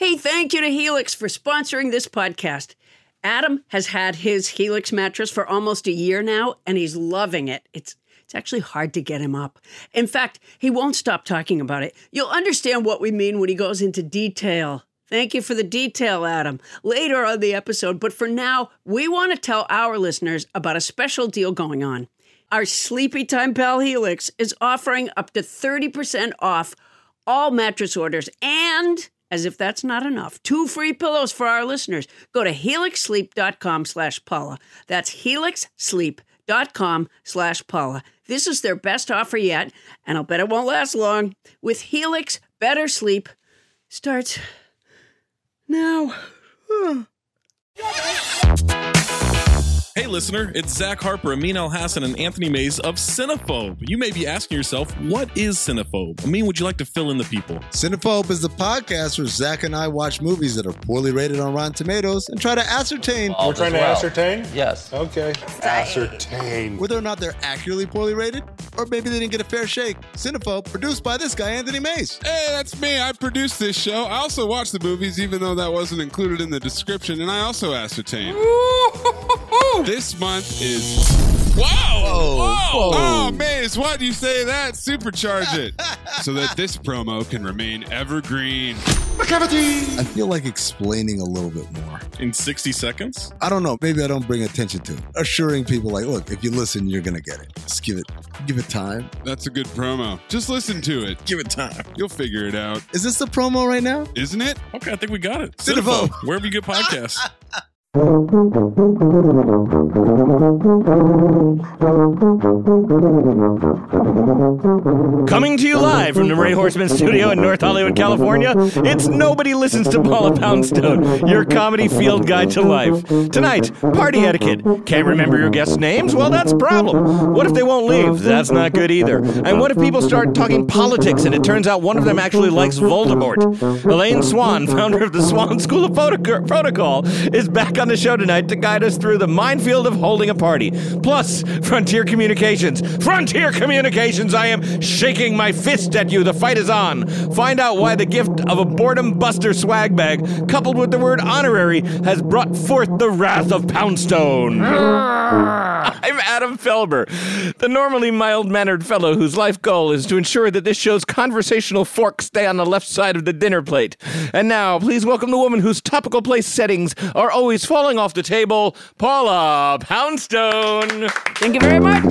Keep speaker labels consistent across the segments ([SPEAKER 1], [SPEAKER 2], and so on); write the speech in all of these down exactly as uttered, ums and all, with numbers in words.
[SPEAKER 1] Hey, thank you to Helix for sponsoring this podcast. Adam has had his Helix mattress for almost a year now, and he's loving it. It's It's actually hard to get him up. In fact, he won't stop talking about it. You'll understand what we mean when he goes into detail. Thank you for the detail, Adam, later on the episode. But for now, we want to tell our listeners about a special deal going on. Our Sleepy Time Pal Helix is offering up to thirty percent off all mattress orders. And, as if that's not enough, two free pillows for our listeners. Go to helixsleep.com slash Paula. That's helixsleep.com slash Paula. This is their best offer yet, and I'll bet it won't last long. With Helix, better sleep starts now.
[SPEAKER 2] Hey, listener, it's Zach Harper, Amin Elhassan, and Anthony Mays of Cinephobe. You may be asking yourself, what is Cinephobe? Amin, would you like to fill in the people?
[SPEAKER 3] Cinephobe is the podcast where Zach and I watch movies that are poorly rated on Rotten Tomatoes and try to ascertain...
[SPEAKER 4] All
[SPEAKER 5] We're trying to
[SPEAKER 4] well.
[SPEAKER 5] ascertain?
[SPEAKER 4] Yes.
[SPEAKER 5] Okay. Ascertain.
[SPEAKER 3] whether or not they're accurately poorly rated, or maybe they didn't get a fair shake. Cinephobe, produced by this guy, Anthony Mays.
[SPEAKER 6] Hey, that's me. I produced this show. I also watch the movies, even though that wasn't included in the description, and I also ascertain. This month is... Whoa!
[SPEAKER 3] Whoa.
[SPEAKER 6] Whoa!
[SPEAKER 3] Whoa.
[SPEAKER 6] Oh, Maze, why do you say that? Supercharge it. So that this promo can remain evergreen.
[SPEAKER 3] I feel like explaining a little bit more.
[SPEAKER 2] In sixty seconds?
[SPEAKER 3] I don't know. Maybe I don't bring attention to it. Assuring people like, look, if you listen, you're going to get it. Just give it, give it time.
[SPEAKER 6] That's a good promo. Just listen to it.
[SPEAKER 2] Give it time.
[SPEAKER 6] You'll figure it out.
[SPEAKER 3] Is this the promo right now?
[SPEAKER 6] Isn't it?
[SPEAKER 2] Okay, I think we got it.
[SPEAKER 3] Cinephobe.
[SPEAKER 2] Wherever you get podcasts.
[SPEAKER 4] Coming to you live from the Ray Horseman Studio in North Hollywood, California, it's Nobody Listens to Paula Poundstone, your comedy field guide to life. Tonight, party etiquette. Can't remember your guests' names? Well, that's a problem. What if they won't leave? That's not good either. And what if people start talking politics and it turns out one of them actually likes Voldemort? Elaine Swan, founder of the Swan School of Photo- Protocol, is back on the show tonight to guide us through the minefield of holding a party. Plus, Frontier Communications. Frontier Communications, I am shaking my fist at you. The fight is on. Find out why the gift of a boredom buster swag bag, coupled with the word honorary, has brought forth the wrath of Poundstone. I'm Adam Felber, the normally mild-mannered fellow whose life goal is to ensure that this show's conversational forks stay on the left side of the dinner plate. And now, please welcome the woman whose topical place settings are always falling off the table, Paula Poundstone.
[SPEAKER 1] Thank you very much.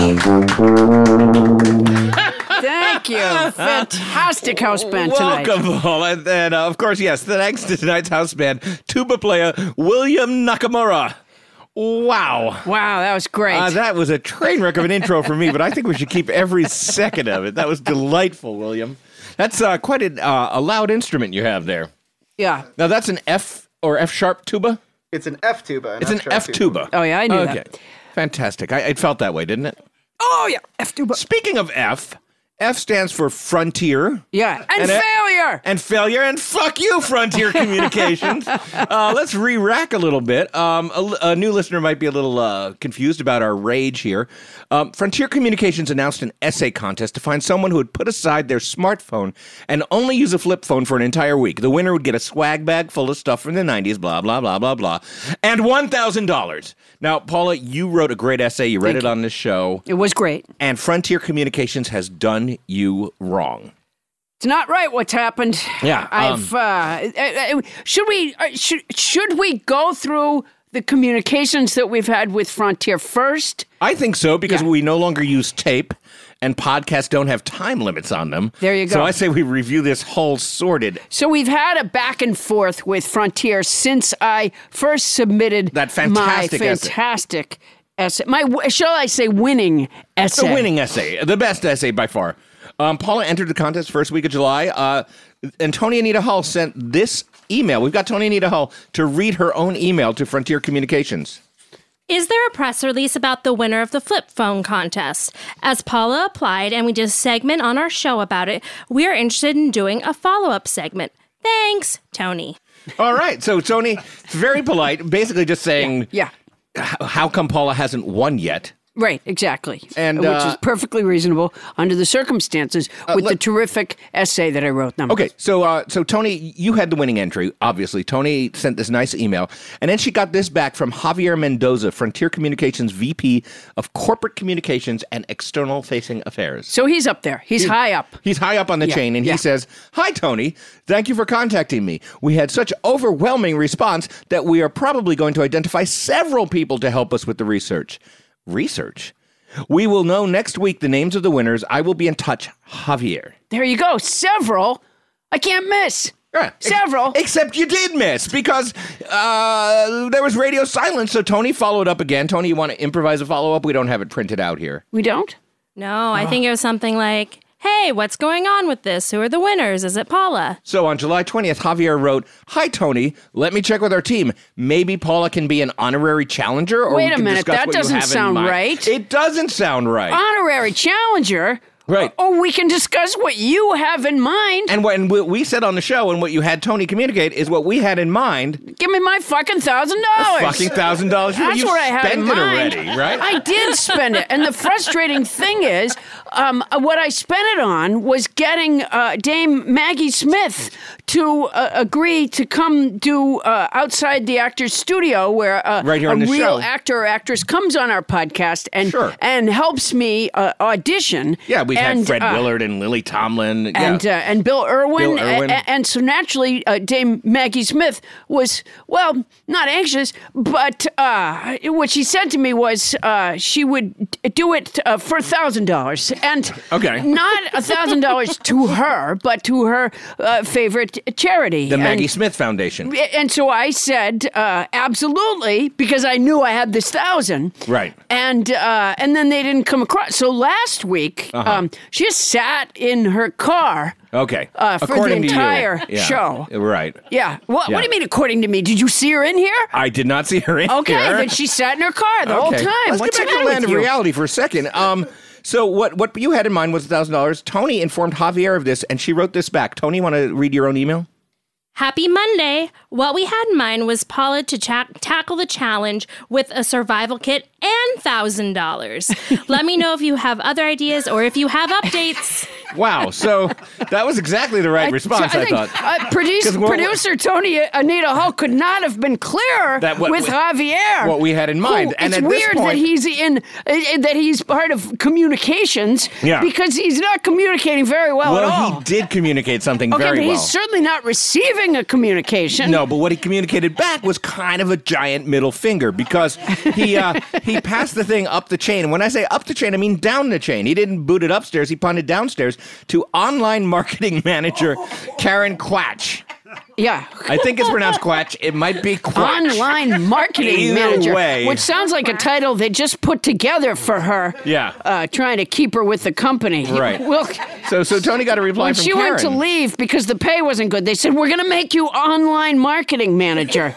[SPEAKER 1] Thank you. Fantastic house band tonight.
[SPEAKER 4] Welcome, Paula. And, uh, of course, yes, thanks to tonight's house band, tuba player William Nakamura. Wow.
[SPEAKER 1] Wow, that was great.
[SPEAKER 4] Uh, that was a train wreck of an intro for me, but I think we should keep every second of it. That was delightful, William. That's uh, quite a, uh, a loud instrument you have there.
[SPEAKER 1] Yeah.
[SPEAKER 4] Now, that's an F or F-sharp tuba?
[SPEAKER 7] It's an F tuba. An
[SPEAKER 4] It's an F tuba.
[SPEAKER 1] Oh, yeah, I knew
[SPEAKER 4] okay.
[SPEAKER 1] that.
[SPEAKER 4] Fantastic. I, it felt that way, didn't it?
[SPEAKER 1] Oh, yeah, F tuba.
[SPEAKER 4] Speaking of F, F stands for Frontier.
[SPEAKER 1] Yeah, and,
[SPEAKER 4] And it-
[SPEAKER 1] failure.
[SPEAKER 4] And failure, and fuck you, Frontier Communications. uh, let's re-rack a little bit. Um, a, a new listener might be a little uh, confused about our rage here. Um, Frontier Communications announced an essay contest to find someone who would put aside their smartphone and only use a flip phone for an entire week. The winner would get a swag bag full of stuff from the nineties, blah, blah, blah, blah, blah, and one thousand dollars. Now, Paula, you wrote a great essay. You read
[SPEAKER 1] Thank
[SPEAKER 4] it
[SPEAKER 1] you.
[SPEAKER 4] on this show.
[SPEAKER 1] It was great.
[SPEAKER 4] And Frontier Communications has done you wrong.
[SPEAKER 1] It's not right what's happened.
[SPEAKER 4] Yeah,
[SPEAKER 1] I've. Uh, uh, should we? Uh, should should we go through the communications that we've had with Frontier first?
[SPEAKER 4] I think so, because
[SPEAKER 1] Yeah.
[SPEAKER 4] we no longer use tape, and podcasts don't have time limits on them.
[SPEAKER 1] There you go.
[SPEAKER 4] So I say we review this whole sorted.
[SPEAKER 1] So we've had a back and forth with Frontier since I first submitted
[SPEAKER 4] That fantastic
[SPEAKER 1] my
[SPEAKER 4] essay.
[SPEAKER 1] fantastic essay. My shall I say winning essay?
[SPEAKER 4] The winning essay, the best essay by far. Um, Paula entered the contest first week of July, uh, and Tony Anita Hull sent this email. We've got Tony Anita Hull to read her own email to Frontier Communications.
[SPEAKER 8] Is there a press release about the winner of the flip phone contest? As Paula applied and we did a segment on our show about it, we are interested in doing a follow-up segment. Thanks, Tony.
[SPEAKER 4] All right. So, Tony, it's very polite, basically just saying,
[SPEAKER 1] Yeah.
[SPEAKER 4] h- how come Paula hasn't won yet?
[SPEAKER 1] Right, exactly.
[SPEAKER 4] And,
[SPEAKER 1] Which
[SPEAKER 4] uh,
[SPEAKER 1] is perfectly reasonable under the circumstances with
[SPEAKER 4] let-
[SPEAKER 1] the terrific essay that I wrote. Numbers.
[SPEAKER 4] Okay, so uh, so Tony, you had the winning entry, obviously. Tony sent this nice email, and then she got this back from Javier Mendoza, Frontier Communications V P of Corporate Communications and External-Facing Affairs.
[SPEAKER 1] So he's up there. He's high up.
[SPEAKER 4] He's high up on the
[SPEAKER 1] Yeah,
[SPEAKER 4] chain, and
[SPEAKER 1] yeah.
[SPEAKER 4] he says, "Hi, Tony. Thank you for contacting me. We had such overwhelming response that we are probably going to identify several people to help us with the research." Research? We will know next week the names of the winners. I will be in touch, Javier.
[SPEAKER 1] There you go. Several. I can't miss.
[SPEAKER 4] Yeah, ex-
[SPEAKER 1] Several.
[SPEAKER 4] Except you did miss because uh, there was radio silence, so Tony followed up again. Tony, you want to improvise a follow-up? We don't have it printed out here.
[SPEAKER 1] We don't?
[SPEAKER 8] No, I think it was something like, hey, what's going on with this? Who are the winners? Is it Paula?
[SPEAKER 4] So on July twentieth, Javier wrote, "Hi, Tony. Let me check with our team. Maybe Paula can be an honorary challenger? Or
[SPEAKER 1] Wait
[SPEAKER 4] we
[SPEAKER 1] a
[SPEAKER 4] can
[SPEAKER 1] minute,
[SPEAKER 4] discuss
[SPEAKER 1] that
[SPEAKER 4] what you
[SPEAKER 1] doesn't
[SPEAKER 4] have in
[SPEAKER 1] sound
[SPEAKER 4] mind."
[SPEAKER 1] right.
[SPEAKER 4] It doesn't sound right.
[SPEAKER 1] Honorary challenger?
[SPEAKER 4] Right.
[SPEAKER 1] Or we can discuss what you have in mind.
[SPEAKER 4] And what what we said on the show and what you had Tony communicate is what we had in mind.
[SPEAKER 1] Give me my fucking thousand dollars.
[SPEAKER 4] Fucking thousand dollars.
[SPEAKER 1] That's
[SPEAKER 4] you
[SPEAKER 1] what I had
[SPEAKER 4] spent
[SPEAKER 1] in
[SPEAKER 4] it
[SPEAKER 1] mind.
[SPEAKER 4] already, right?
[SPEAKER 1] I did spend it. And the frustrating thing is, um, what I spent it on was getting uh, Dame Maggie Smith to uh, agree to come do uh, Outside the Actor's Studio, where uh,
[SPEAKER 4] Right here
[SPEAKER 1] a
[SPEAKER 4] on the
[SPEAKER 1] real
[SPEAKER 4] show.
[SPEAKER 1] actor or actress comes on our podcast and
[SPEAKER 4] Sure.
[SPEAKER 1] and helps me uh, audition.
[SPEAKER 4] Yeah, we've
[SPEAKER 1] and,
[SPEAKER 4] had Fred
[SPEAKER 1] uh,
[SPEAKER 4] Willard and Lily Tomlin.
[SPEAKER 1] and
[SPEAKER 4] yeah.
[SPEAKER 1] uh, and Bill Irwin,
[SPEAKER 4] Bill Irwin.
[SPEAKER 1] A- a- and so naturally, uh, Dame Maggie Smith was well, not anxious, but uh, what she said to me was uh, she would do it uh, for a thousand dollars, and
[SPEAKER 4] Okay.
[SPEAKER 1] not a thousand dollars to her, but to her uh, favorite charity,
[SPEAKER 4] the Maggie
[SPEAKER 1] and,
[SPEAKER 4] Smith Foundation.
[SPEAKER 1] And so I said, uh, absolutely, because I knew I had this thousand.
[SPEAKER 4] Right.
[SPEAKER 1] And uh, and then they didn't come across. So last week,
[SPEAKER 4] Uh-huh.
[SPEAKER 1] um, she just sat in her car.
[SPEAKER 4] Okay.
[SPEAKER 1] Uh, for
[SPEAKER 4] According
[SPEAKER 1] the
[SPEAKER 4] to you.
[SPEAKER 1] entire
[SPEAKER 4] Yeah.
[SPEAKER 1] show.
[SPEAKER 4] Right.
[SPEAKER 1] Yeah. What,
[SPEAKER 4] Yeah.
[SPEAKER 1] what do you mean, according to me? Did you see her in here?
[SPEAKER 4] I did not see her in
[SPEAKER 1] Okay,
[SPEAKER 4] here.
[SPEAKER 1] then she sat in her car the whole
[SPEAKER 4] Okay.
[SPEAKER 1] time.
[SPEAKER 4] Let's
[SPEAKER 1] What's
[SPEAKER 4] get back
[SPEAKER 1] the
[SPEAKER 4] to the
[SPEAKER 1] matter
[SPEAKER 4] land
[SPEAKER 1] with
[SPEAKER 4] of
[SPEAKER 1] you?
[SPEAKER 4] reality for a second. Um, so what what you had in mind was a thousand dollars. Tony informed Javier of this, and she wrote this back. Tony, want to read your own email?
[SPEAKER 8] Happy Monday. What we had in mind was Paula to cha- tackle the challenge with a survival kit and one thousand dollars. Let me know if you have other ideas or if you have updates.
[SPEAKER 4] Wow. So that was exactly the right response, I,
[SPEAKER 1] think,
[SPEAKER 4] thought.
[SPEAKER 1] Uh, produce,
[SPEAKER 4] 'Cause what-
[SPEAKER 1] producer Tony Anita Hull could not have been clearer
[SPEAKER 4] That what-
[SPEAKER 1] with Javier.
[SPEAKER 4] what we had in mind.
[SPEAKER 1] Who-
[SPEAKER 4] And
[SPEAKER 1] it's
[SPEAKER 4] at this
[SPEAKER 1] weird that
[SPEAKER 4] point-
[SPEAKER 1] he's in uh, that he's part of communications
[SPEAKER 4] Yeah.
[SPEAKER 1] because he's not communicating very well, at
[SPEAKER 4] Well,
[SPEAKER 1] all.
[SPEAKER 4] he did communicate something
[SPEAKER 1] okay,
[SPEAKER 4] very
[SPEAKER 1] but
[SPEAKER 4] well.
[SPEAKER 1] he's certainly not receiving a communication.
[SPEAKER 4] No, but what he communicated back was kind of a giant middle finger because he uh, he passed the thing up the chain. And when I say up the chain, I mean down the chain. He didn't boot it upstairs. He punted downstairs to online marketing manager Karen Quatch.
[SPEAKER 1] Yeah.
[SPEAKER 4] I think it's pronounced Quatch. It might be Quatch.
[SPEAKER 1] Online marketing
[SPEAKER 4] Either
[SPEAKER 1] manager,
[SPEAKER 4] way.
[SPEAKER 1] which sounds like a title they just put together for her.
[SPEAKER 4] Yeah.
[SPEAKER 1] uh, trying to keep her with the company.
[SPEAKER 4] Right.
[SPEAKER 1] Well,
[SPEAKER 4] So so Tony got a reply
[SPEAKER 1] when
[SPEAKER 4] from
[SPEAKER 1] she
[SPEAKER 4] Karen.
[SPEAKER 1] went to leave because the pay wasn't good, they said we're going to make you online marketing manager.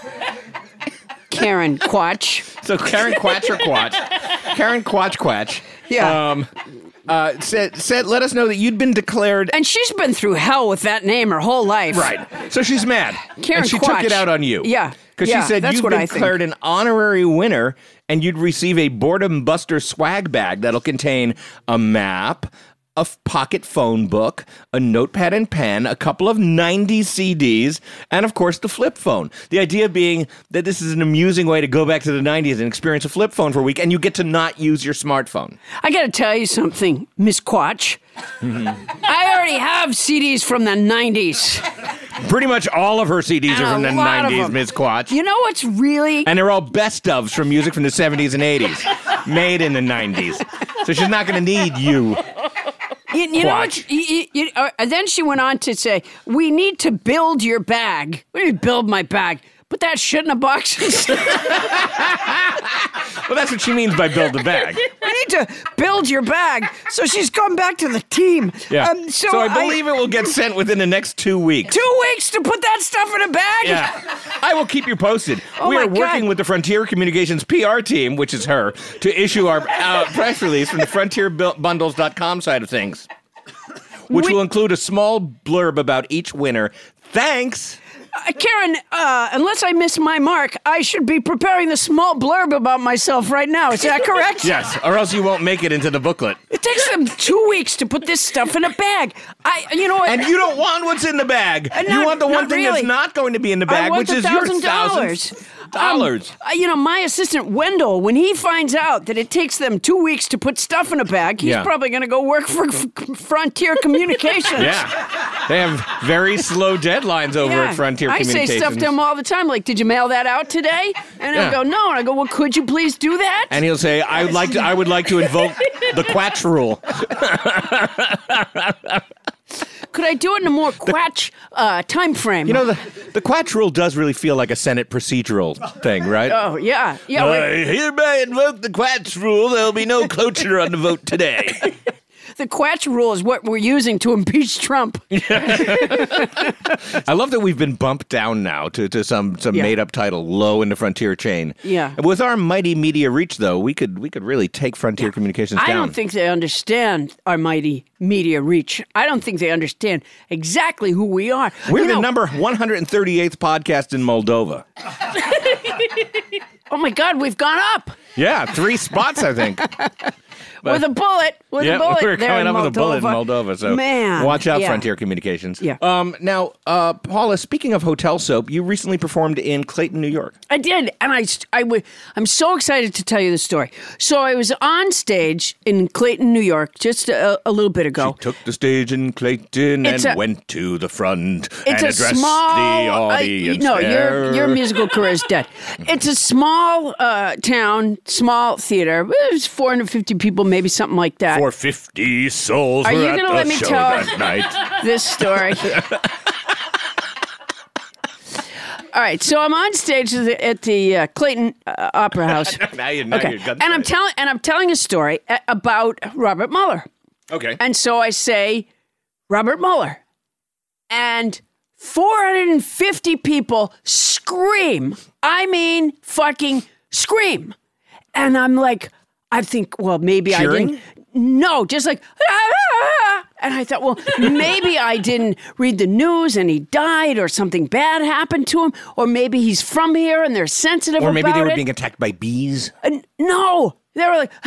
[SPEAKER 1] Karen Quatch.
[SPEAKER 4] So Karen Quatch or Quatch, Karen Quatch Quatch.
[SPEAKER 1] Yeah.
[SPEAKER 4] Um, uh, said said let us know that you'd been declared.
[SPEAKER 1] And she's been through hell with that name her whole life.
[SPEAKER 4] Right. So she's mad.
[SPEAKER 1] Karen
[SPEAKER 4] and she
[SPEAKER 1] Quatch.
[SPEAKER 4] took it out on you.
[SPEAKER 1] Yeah.
[SPEAKER 4] Because
[SPEAKER 1] Yeah,
[SPEAKER 4] she said
[SPEAKER 1] that's
[SPEAKER 4] you've
[SPEAKER 1] what
[SPEAKER 4] been
[SPEAKER 1] I think.
[SPEAKER 4] declared an honorary winner and you'd receive a Boredom Buster swag bag that'll contain a map, a f- pocket phone book, a notepad and pen, a couple of nineties C Ds, and of course the flip phone. The idea being that this is an amusing way to go back to the nineties and experience a flip phone for a week, and you get to not use your smartphone.
[SPEAKER 1] I got to tell you something, Miss Quatch. I already have C Ds from the nineties.
[SPEAKER 4] Pretty much all of her C Ds
[SPEAKER 1] And
[SPEAKER 4] are from
[SPEAKER 1] a
[SPEAKER 4] the
[SPEAKER 1] lot of
[SPEAKER 4] nineties,
[SPEAKER 1] them.
[SPEAKER 4] Miss Quatch.
[SPEAKER 1] You know what's really...
[SPEAKER 4] And they're all best ofs from music from the seventies and eighties, made in the nineties. So she's not going to need you.
[SPEAKER 1] You, you know
[SPEAKER 4] Quatch.
[SPEAKER 1] what? You, you, you, uh, then she went on to say, we need to build your bag. What do you mean build my bag? Put that shit in a box.
[SPEAKER 4] Well, that's what she means by build the bag.
[SPEAKER 1] We need to build your bag. So she's come back to the team.
[SPEAKER 4] Yeah.
[SPEAKER 1] Um, so
[SPEAKER 4] so I believe it will get sent within the next two weeks.
[SPEAKER 1] Two weeks to put that stuff in a bag?
[SPEAKER 4] Yeah. I will keep you posted.
[SPEAKER 1] Oh
[SPEAKER 4] we
[SPEAKER 1] my
[SPEAKER 4] are working
[SPEAKER 1] God.
[SPEAKER 4] with the Frontier Communications P R team, which is her, to issue our uh, press release from the frontier bundles dot com side of things, which
[SPEAKER 1] We-
[SPEAKER 4] will include a small blurb about each winner. Thanks.
[SPEAKER 1] Uh, Karen, uh, unless I miss my mark, I should be preparing the small blurb about myself right now. Is that correct?
[SPEAKER 4] Yes, or else you won't make it into the booklet.
[SPEAKER 1] It takes them two weeks to put this stuff in a bag. I, you know,
[SPEAKER 4] And you don't want what's in the bag.
[SPEAKER 1] Uh,
[SPEAKER 4] you
[SPEAKER 1] not-
[SPEAKER 4] want the one
[SPEAKER 1] not
[SPEAKER 4] thing
[SPEAKER 1] really.
[SPEAKER 4] that's not going to be in the
[SPEAKER 1] I
[SPEAKER 4] bag,
[SPEAKER 1] want
[SPEAKER 4] which
[SPEAKER 1] the
[SPEAKER 4] is your
[SPEAKER 1] thousand dollars.
[SPEAKER 4] thousand dollars.
[SPEAKER 1] Um, uh, you know, my assistant Wendell, when he finds out that it takes them two weeks to put stuff in a bag, he's
[SPEAKER 4] Yeah.
[SPEAKER 1] probably going to go work for F- Frontier Communications.
[SPEAKER 4] Yeah. They have very slow deadlines over
[SPEAKER 1] Yeah.
[SPEAKER 4] at Frontier
[SPEAKER 1] I
[SPEAKER 4] Communications.
[SPEAKER 1] say stuff to him all the time, like, "Did you mail that out today?" And he'll
[SPEAKER 4] Yeah.
[SPEAKER 1] go, "No." And I go, "Well, could you please do that?"
[SPEAKER 4] And he'll say, I would like to I would like to invoke the Quatch rule.
[SPEAKER 1] Could I do it in a more quatch uh, time frame?
[SPEAKER 4] You know, the, the Quatch rule does really feel like a Senate procedural thing, right?
[SPEAKER 1] Oh yeah, yeah. wait.
[SPEAKER 4] I hereby invoke the Quatch rule. There'll be no cloture on the vote today.
[SPEAKER 1] The Quatch rule is what we're using to impeach Trump.
[SPEAKER 4] I love that we've been bumped down now to, to some, some
[SPEAKER 1] Yeah.
[SPEAKER 4] made-up title low in the Frontier chain.
[SPEAKER 1] Yeah.
[SPEAKER 4] With our mighty media reach, though, we could we could really take Frontier Communications
[SPEAKER 1] I
[SPEAKER 4] down.
[SPEAKER 1] don't think they understand our mighty media reach. I don't think they understand exactly who we are.
[SPEAKER 4] We're
[SPEAKER 1] You
[SPEAKER 4] the
[SPEAKER 1] know-
[SPEAKER 4] number one hundred thirty-eighth podcast in Moldova.
[SPEAKER 1] Oh my God, we've gone up
[SPEAKER 4] Yeah, three spots, I think.
[SPEAKER 1] with a bullet. With
[SPEAKER 4] yeah,
[SPEAKER 1] a bullet.
[SPEAKER 4] we're
[SPEAKER 1] there
[SPEAKER 4] coming
[SPEAKER 1] in
[SPEAKER 4] up with a bullet in
[SPEAKER 1] Moldova.
[SPEAKER 4] Moldova. So
[SPEAKER 1] Man,
[SPEAKER 4] watch out,
[SPEAKER 1] yeah.
[SPEAKER 4] Frontier Communications.
[SPEAKER 1] Yeah.
[SPEAKER 4] Um. Now, uh, Paula, speaking of hotel soap, you recently performed in Clayton, New York.
[SPEAKER 1] I did, and I, I w- I'm so excited to tell you the story. So I was on stage in Clayton, New York, just a, a little bit ago.
[SPEAKER 4] Took the stage in Clayton
[SPEAKER 1] It's
[SPEAKER 4] and
[SPEAKER 1] a-
[SPEAKER 4] went to the front
[SPEAKER 1] It's
[SPEAKER 4] and
[SPEAKER 1] a
[SPEAKER 4] addressed
[SPEAKER 1] small.
[SPEAKER 4] the
[SPEAKER 1] uh,
[SPEAKER 4] audience.
[SPEAKER 1] no,
[SPEAKER 4] there.
[SPEAKER 1] your your musical career is dead. It's a small uh, town, small theater. It was four hundred fifty people, maybe something like that.
[SPEAKER 4] For fifty souls
[SPEAKER 1] Are
[SPEAKER 4] were
[SPEAKER 1] you
[SPEAKER 4] at
[SPEAKER 1] gonna
[SPEAKER 4] the
[SPEAKER 1] let me
[SPEAKER 4] show
[SPEAKER 1] tell-
[SPEAKER 4] that night.
[SPEAKER 1] This story. All right, so I'm on stage at the, at the uh, Clayton uh, Opera House.
[SPEAKER 4] now you, now
[SPEAKER 1] Okay,
[SPEAKER 4] you're gun
[SPEAKER 1] and I'm
[SPEAKER 4] shy.
[SPEAKER 1] telling and I'm telling a story a- about Robert Mueller.
[SPEAKER 4] Okay.
[SPEAKER 1] And so I say, Robert Mueller. And four hundred fifty people scream. I mean, fucking scream. And I'm like, I think, well, maybe
[SPEAKER 4] Cheering?
[SPEAKER 1] I didn't. No, just like, "Ah!" And I thought, well, maybe I didn't read the news and he died or something bad happened to him. Or maybe he's from here and they're sensitive
[SPEAKER 4] Or maybe
[SPEAKER 1] about
[SPEAKER 4] they were
[SPEAKER 1] it.
[SPEAKER 4] being attacked by bees.
[SPEAKER 1] And no, they were like,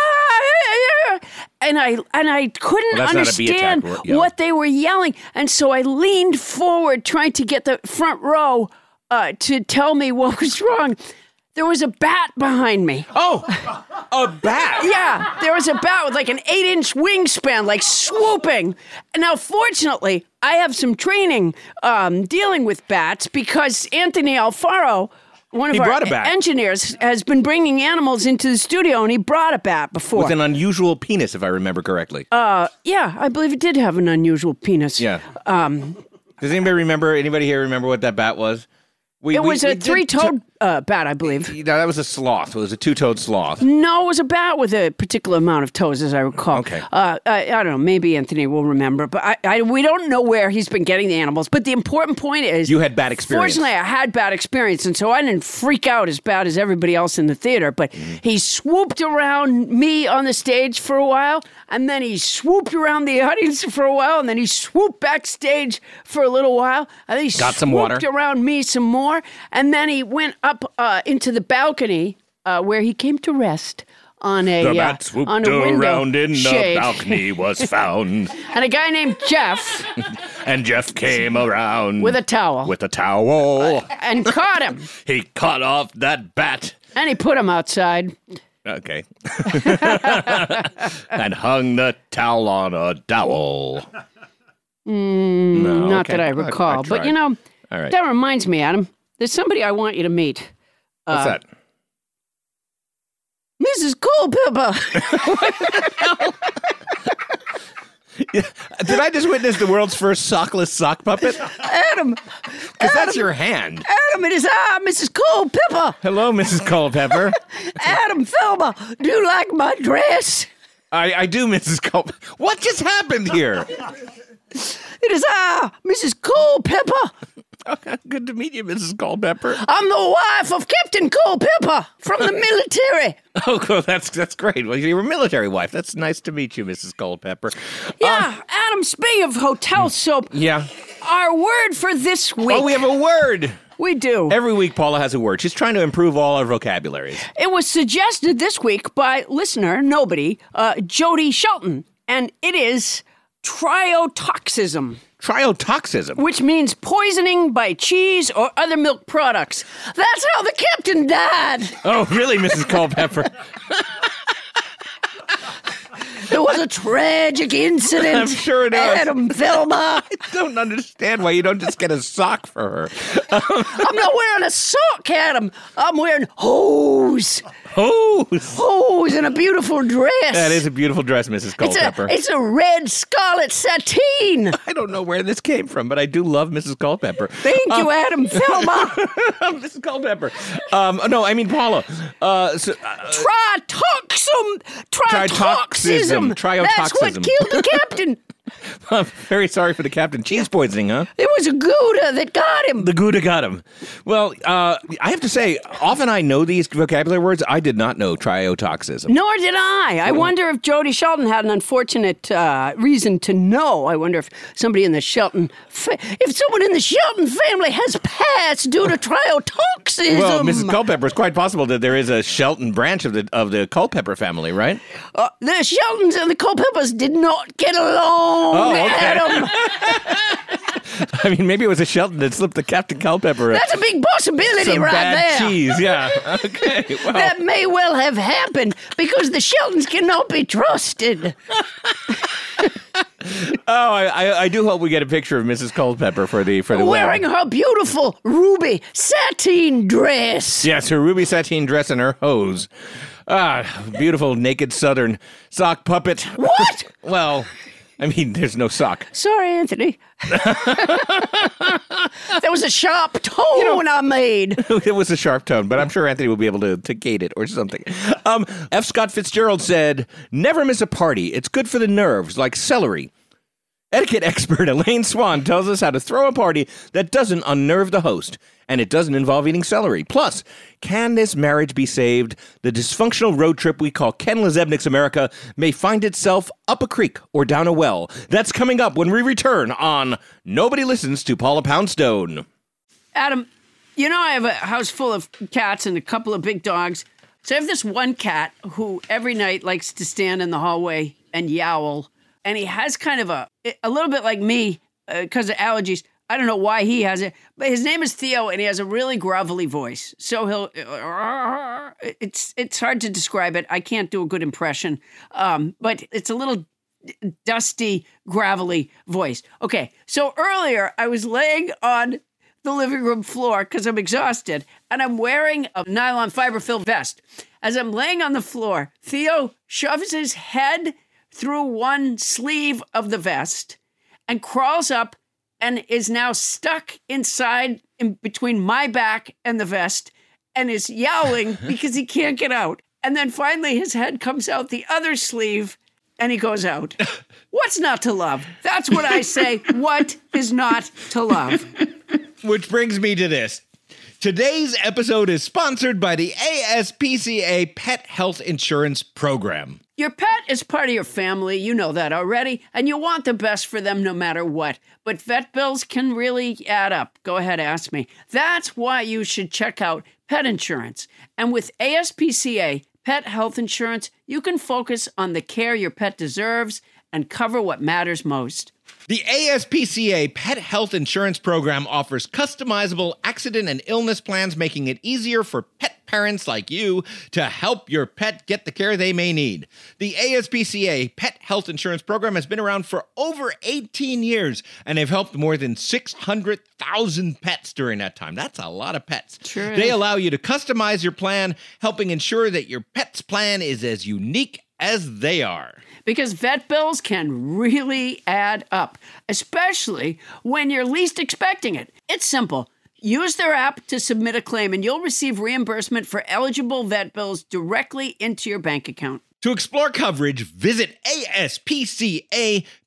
[SPEAKER 1] "Ah!" and I and I couldn't
[SPEAKER 4] Well, that's not a bee attack,
[SPEAKER 1] understand
[SPEAKER 4] we're- yeah.
[SPEAKER 1] what they were yelling, and so I leaned forward trying to get the front row uh, to tell me what was wrong. There was a bat behind me.
[SPEAKER 4] Oh, a bat.
[SPEAKER 1] Yeah, there was a bat with like an eight-inch wingspan, like swooping. Now, fortunately, I have some training um, dealing with bats because Anthony Alfaro, one of
[SPEAKER 4] He
[SPEAKER 1] our
[SPEAKER 4] brought a bat.
[SPEAKER 1] engineers, has been bringing animals into the studio, and he brought a bat before.
[SPEAKER 4] With an unusual penis, if I remember correctly.
[SPEAKER 1] uh, yeah, I believe it did have an unusual penis.
[SPEAKER 4] yeah. Um. Does anybody remember? Anybody here remember what that bat was? We,
[SPEAKER 1] It
[SPEAKER 4] we-
[SPEAKER 1] was
[SPEAKER 4] we
[SPEAKER 1] a
[SPEAKER 4] did
[SPEAKER 1] three-toed uh, bat, I believe.
[SPEAKER 4] t- no, that was a sloth. It was a two-toed sloth.
[SPEAKER 1] No, it was a bat with a particular amount of toes, as I recall.
[SPEAKER 4] Okay.
[SPEAKER 1] Uh, I, I don't know. Maybe Anthony will remember, but I, I, we don't know where he's been getting the animals. But the important point is,
[SPEAKER 4] You had bad experience.
[SPEAKER 1] Fortunately, I had bad experience, and so I didn't freak out as bad as everybody else in the theater. But
[SPEAKER 4] Mm-hmm.
[SPEAKER 1] he swooped around me on the stage for a while, and then he swooped around the audience for a while, and then he swooped backstage for a little while, and then he
[SPEAKER 4] Got some
[SPEAKER 1] swooped
[SPEAKER 4] water.
[SPEAKER 1] around me some more, and then he went up uh, into the balcony uh, where he came to rest on a
[SPEAKER 4] The
[SPEAKER 1] uh,
[SPEAKER 4] bat swooped
[SPEAKER 1] on a window
[SPEAKER 4] around in
[SPEAKER 1] shade.
[SPEAKER 4] the balcony was found,
[SPEAKER 1] And a guy named Jeff
[SPEAKER 4] and Jeff came around
[SPEAKER 1] with a towel
[SPEAKER 4] with a towel.
[SPEAKER 1] and caught him,
[SPEAKER 4] He cut off that bat.
[SPEAKER 1] and he put him outside.
[SPEAKER 4] Okay. And hung the towel on a dowel. No,
[SPEAKER 1] Not
[SPEAKER 4] okay.
[SPEAKER 1] that I
[SPEAKER 4] I- I
[SPEAKER 1] recall, but
[SPEAKER 4] tried.
[SPEAKER 1] you know,
[SPEAKER 4] All right.
[SPEAKER 1] that reminds me, Adam. There's somebody I want you to meet.
[SPEAKER 4] What's that?
[SPEAKER 1] Missus Culpepper.
[SPEAKER 4] Did I just witness the world's first sockless sock puppet?
[SPEAKER 1] Adam,
[SPEAKER 4] Because that's your hand.
[SPEAKER 1] Adam, it is I, Missus Culpepper.
[SPEAKER 4] Hello, Missus Culpepper.
[SPEAKER 1] Adam Felber, do you like my dress?
[SPEAKER 4] I, I do, Missus Culpepper. What just happened here?
[SPEAKER 1] It is I, Missus Culpepper.
[SPEAKER 4] Good to meet you, Missus Culpepper.
[SPEAKER 1] I'm the wife of Captain Culpepper from the military.
[SPEAKER 4] Oh, cool. that's that's great. Well, you're a military wife. That's nice to meet you, Missus Culpepper.
[SPEAKER 1] Yeah, uh, Adam, speaking of hotel soap,
[SPEAKER 4] yeah.
[SPEAKER 1] our word for this week.
[SPEAKER 4] Oh, we have a word.
[SPEAKER 1] We do.
[SPEAKER 4] Every week, Paula has a word. She's trying to improve all our vocabularies.
[SPEAKER 1] It was suggested this week by listener, nobody, uh, Jody Shelton, and it is triotoxism.
[SPEAKER 4] Triotoxism?
[SPEAKER 1] Which means poisoning by cheese or other milk products. That's how the captain died.
[SPEAKER 4] Oh, really, Missus Culpepper?
[SPEAKER 1] It was a tragic incident.
[SPEAKER 4] I'm sure it is.
[SPEAKER 1] Adam Velma.
[SPEAKER 4] I don't understand why you don't just get a sock for her.
[SPEAKER 1] I'm not wearing a sock, Adam. I'm wearing hose.
[SPEAKER 4] Hose?
[SPEAKER 1] Hose and a beautiful dress.
[SPEAKER 4] That is a beautiful dress, Missus Culpepper.
[SPEAKER 1] It's a, it's a red scarlet sateen.
[SPEAKER 4] I don't know where this came from, but I do love Missus Culpepper.
[SPEAKER 1] Thank um, you, Adam Velma.
[SPEAKER 4] Missus Culpepper. Um, no, I mean Paula. Uh, so, uh,
[SPEAKER 1] Tritoxum. Tritoxism.
[SPEAKER 4] Triotoxism.
[SPEAKER 1] That's what killed the captain.
[SPEAKER 4] I'm very sorry for the captain. Cheese poisoning, huh?
[SPEAKER 1] It was a Gouda that got him.
[SPEAKER 4] The Gouda got him. Well, uh, I have to say, often I know these vocabulary words. I did not know triotoxism.
[SPEAKER 1] Nor did I. I wonder if Jody Shelton had an unfortunate uh, reason to know. I wonder if somebody in the Shelton, fa- if someone in the Shelton family has passed due to triotoxism.
[SPEAKER 4] Well, Missus Culpepper, it's quite possible that there is a Shelton branch of the of the Culpepper family, right?
[SPEAKER 1] Uh, the Sheltons and the Culpeppers did not get along.
[SPEAKER 4] Oh, okay.
[SPEAKER 1] Adam.
[SPEAKER 4] I mean, maybe it was a Shelton that slipped the Captain Culpepper.
[SPEAKER 1] That's a big possibility
[SPEAKER 4] some
[SPEAKER 1] right
[SPEAKER 4] bad
[SPEAKER 1] there.
[SPEAKER 4] cheese, yeah. Okay, well.
[SPEAKER 1] That may well have happened because the Sheltons cannot be trusted.
[SPEAKER 4] Oh, I, I, I do hope we get a picture of Missus Culpepper for the for the
[SPEAKER 1] wearing
[SPEAKER 4] web.
[SPEAKER 1] her beautiful ruby sateen dress.
[SPEAKER 4] Yes, her ruby sateen dress and her hose. Ah, beautiful naked Southern sock puppet.
[SPEAKER 1] What?
[SPEAKER 4] Well, I mean, there's no sock.
[SPEAKER 1] Sorry, Anthony. That was a sharp tone you know, I made.
[SPEAKER 4] It was a sharp tone, but I'm sure Anthony will be able to, to gate it or something. Um, F. Scott Fitzgerald said, "Never miss a party. It's good for the nerves, like celery." Etiquette expert Elaine Swan tells us how to throw a party that doesn't unnerve the host, and it doesn't involve eating celery. Plus, can this marriage be saved? The dysfunctional road trip we call Ken Lezebnik's America may find itself up a creek or down a well. That's coming up when we return on Nobody Listens to Paula Poundstone.
[SPEAKER 1] Adam, you know I have a house full of cats and a couple of big dogs. So I have this one cat who every night likes to stand in the hallway and yowl. And he has kind of a, a little bit like me because uh, of allergies. I don't know why he has it, but his name is Theo, and he has a really grovelly voice. So he'll, uh, it's it's hard to describe it. I can't do a good impression, um, but it's a little dusty, gravelly voice. Okay, so earlier I was laying on the living room floor because I'm exhausted, and I'm wearing a nylon fiber-filled vest. As I'm laying on the floor, Theo shoves his head through one sleeve of the vest and crawls up and is now stuck inside in between my back and the vest and is yowling because he can't get out. And then finally his head comes out the other sleeve and he goes out. What's not to love? That's what I say. What is not to love?
[SPEAKER 4] Which brings me to this. Today's episode is sponsored by the A S P C A Pet Health Insurance Program.
[SPEAKER 1] Your pet is part of your family, you know that already, and you want the best for them no matter what. But vet bills can really add up. Go ahead, ask me. That's why you should check out pet insurance. And with A S P C A Pet Health Insurance, you can focus on the care your pet deserves and cover what matters most.
[SPEAKER 4] The A S P C A Pet Health Insurance Program offers customizable accident and illness plans, making it easier for pet parents like you to help your pet get the care they may need. The A S P C A Pet Health Insurance Program has been around for over eighteen years, and they've helped more than six hundred thousand pets during that time. That's a lot of pets.
[SPEAKER 1] Sure.
[SPEAKER 4] They allow you to customize your plan, helping ensure that your pet's plan is as unique as they are.
[SPEAKER 1] Because vet bills can really add up, especially when you're least expecting it. It's simple. Use their app to submit a claim, and you'll receive reimbursement for eligible vet bills directly into your bank account.
[SPEAKER 4] To explore coverage, visit A S P C A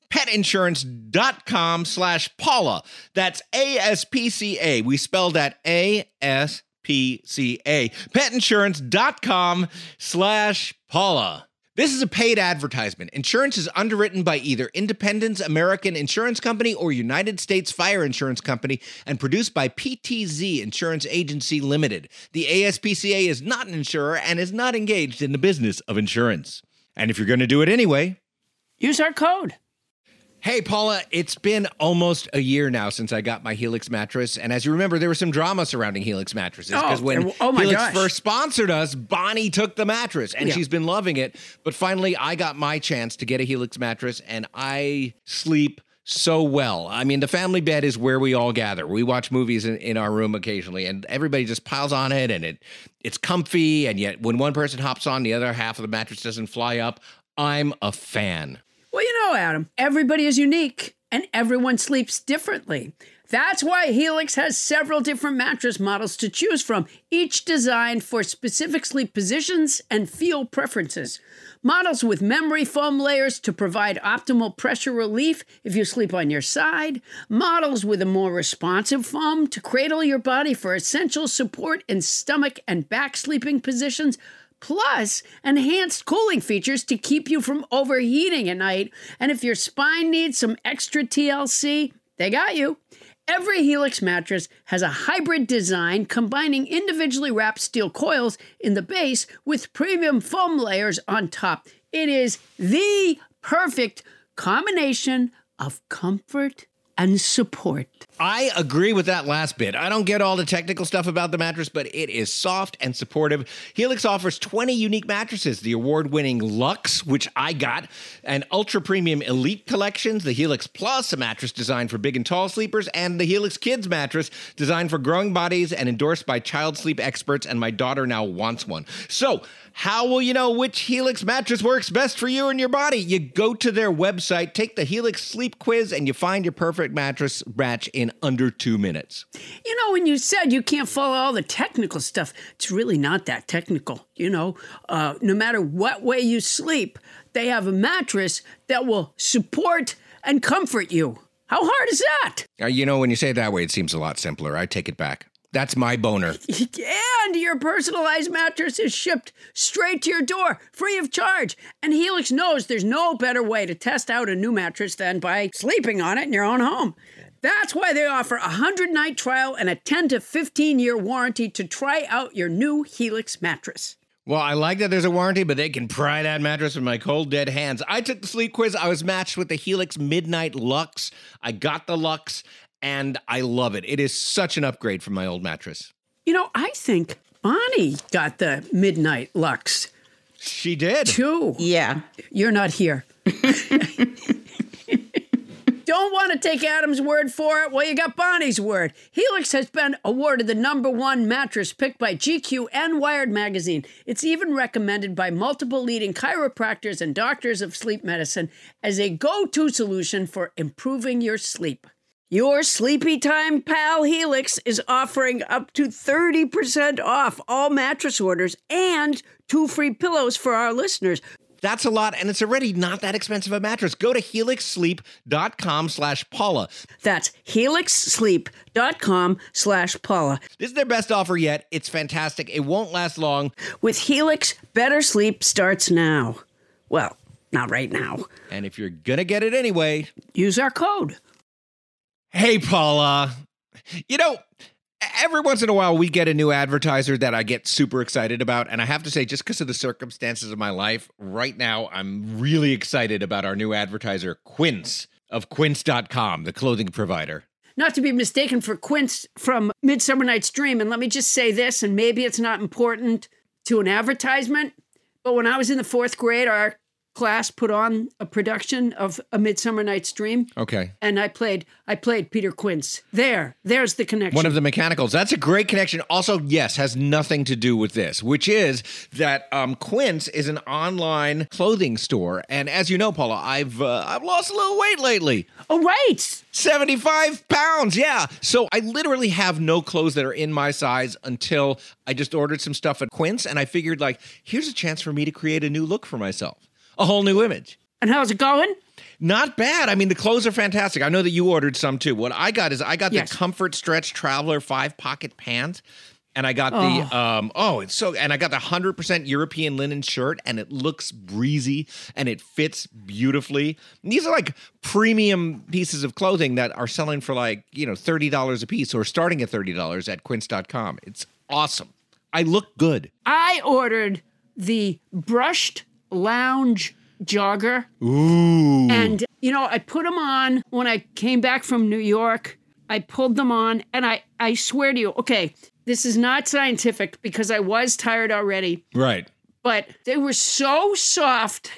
[SPEAKER 4] petinsurance.com slash Paula. That's A S P C A. We spelled that A S P C A. Petinsurance.com slash Paula. This is a paid advertisement. Insurance is underwritten by either Independence American Insurance Company or United States Fire Insurance Company and produced by P T Z Insurance Agency Limited. The A S P C A is not an insurer and is not engaged in the business of insurance. And if you're going to do it anyway,
[SPEAKER 1] use our code.
[SPEAKER 4] Hey, Paula, it's been almost a year now since I got my Helix mattress. And as you remember, there was some drama surrounding Helix mattresses. Because
[SPEAKER 1] Oh,
[SPEAKER 4] when
[SPEAKER 1] oh my
[SPEAKER 4] Helix
[SPEAKER 1] gosh.
[SPEAKER 4] first sponsored us, Bonnie took the mattress and
[SPEAKER 1] Yeah.
[SPEAKER 4] she's been loving it. But finally, I got my chance to get a Helix mattress and I sleep so well. I mean, the family bed is where we all gather. We watch movies in, in our room occasionally and everybody just piles on it and it it's comfy. And yet when one person hops on, the other half of the mattress doesn't fly up. I'm a fan.
[SPEAKER 1] Well, you know, Adam, everybody is unique and everyone sleeps differently. That's why Helix has several different mattress models to choose from, each designed for specific sleep positions and feel preferences. Models with memory foam layers to provide optimal pressure relief if you sleep on your side. Models with a more responsive foam to cradle your body for essential support in stomach and back sleeping positions. Plus, enhanced cooling features to keep you from overheating at night. And if your spine needs some extra T L C, they got you. Every Helix mattress has a hybrid design combining individually wrapped steel coils in the base with premium foam layers on top. It is the perfect combination of comfort and support.
[SPEAKER 4] I agree with that last bit. I don't get all the technical stuff about the mattress, but it is soft and supportive. Helix offers twenty unique mattresses, the award-winning Luxe, which I got, and ultra-premium Elite collections, the Helix Plus, a mattress designed for big and tall sleepers, and the Helix Kids mattress, designed for growing bodies and endorsed by child sleep experts, and my daughter now wants one. So, how will you know which Helix mattress works best for you and your body? You go to their website, take the Helix sleep quiz, and you find your perfect mattress match in under two minutes.
[SPEAKER 1] You know, when you said you can't follow all the technical stuff, it's really not that technical. You know, uh, no matter what way you sleep, they have a mattress that will support and comfort you. How hard is that?
[SPEAKER 4] Uh, you know, when you say it that way, it seems a lot simpler. I take it back. That's my boner.
[SPEAKER 1] And your personalized mattress is shipped straight to your door, free of charge. And Helix knows there's no better way to test out a new mattress than by sleeping on it in your own home. That's why they offer a one hundred night trial and a ten to fifteen year warranty to try out your new Helix mattress.
[SPEAKER 4] Well, I like that there's a warranty, but they can pry that mattress with my cold, dead hands. I took the sleep quiz. I was matched with the Helix Midnight Luxe. I got the Luxe, and I love it. It is such an upgrade from my old mattress.
[SPEAKER 1] You know, I think Bonnie got the Midnight Luxe,
[SPEAKER 4] She did.
[SPEAKER 1] too.
[SPEAKER 7] Yeah.
[SPEAKER 1] You're not here. Don't want to take Adam's word for it? Well, you got Bonnie's word. Helix has been awarded the number one mattress picked by G Q and Wired magazine. It's even recommended by multiple leading chiropractors and doctors of sleep medicine as a go-to solution for improving your sleep. Your sleepy time pal Helix is offering up to thirty percent off all mattress orders and two free pillows for our listeners.
[SPEAKER 4] That's a lot, and it's already not that expensive a mattress. Go to helixsleep.com slash Paula.
[SPEAKER 1] That's helixsleep.com slash Paula.
[SPEAKER 4] This is their best offer yet. It's fantastic. It won't last long.
[SPEAKER 1] With Helix, better sleep starts now. Well, not right now.
[SPEAKER 4] And if you're going to get it anyway,
[SPEAKER 1] Use our code.
[SPEAKER 4] hey, Paula. You know, every once in a while we get a new advertiser that I get super excited about. And I have to say, just because of the circumstances of my life, right now I'm really excited about our new advertiser, Quince, of quince dot com, the clothing provider.
[SPEAKER 1] Not to be mistaken for Quince from Midsummer Night's Dream. And let me just say this, and maybe it's not important to an advertisement, but when I was in the fourth grade, our class put on a production of A Midsummer Night's Dream.
[SPEAKER 4] Okay.
[SPEAKER 1] And I played I played Peter Quince. There, there's the connection.
[SPEAKER 4] One of the mechanicals. That's a great connection. Also, yes, has nothing to do with this, which is that um, Quince is an online clothing store. And as you know, Paula, I've uh, I've lost a little weight lately.
[SPEAKER 1] Oh, right.
[SPEAKER 4] seventy-five pounds, yeah. So I literally have no clothes that are in my size until I just ordered some stuff at Quince, and I figured, like, here's a chance for me to create a new look for myself. A whole new image.
[SPEAKER 1] And how's it going?
[SPEAKER 4] Not bad. I mean, the clothes are fantastic. I know that you ordered some too. What I got is I got
[SPEAKER 1] Yes.
[SPEAKER 4] the Comfort Stretch Traveler five pocket pants. And I got
[SPEAKER 1] Oh.
[SPEAKER 4] the, um, oh, it's so, and I got the one hundred percent European linen shirt, and it looks breezy, and it fits beautifully. And these are like premium pieces of clothing that are selling for like, you know, thirty dollars a piece or starting at thirty dollars at quince dot com. It's awesome. I look good.
[SPEAKER 1] I ordered the brushed lounge jogger.
[SPEAKER 4] Ooh.
[SPEAKER 1] And, you know, I put them on when I came back from New York. I pulled them on, and I, I swear to you, okay, this is not scientific because I was tired already,
[SPEAKER 4] Right.
[SPEAKER 1] but they were so soft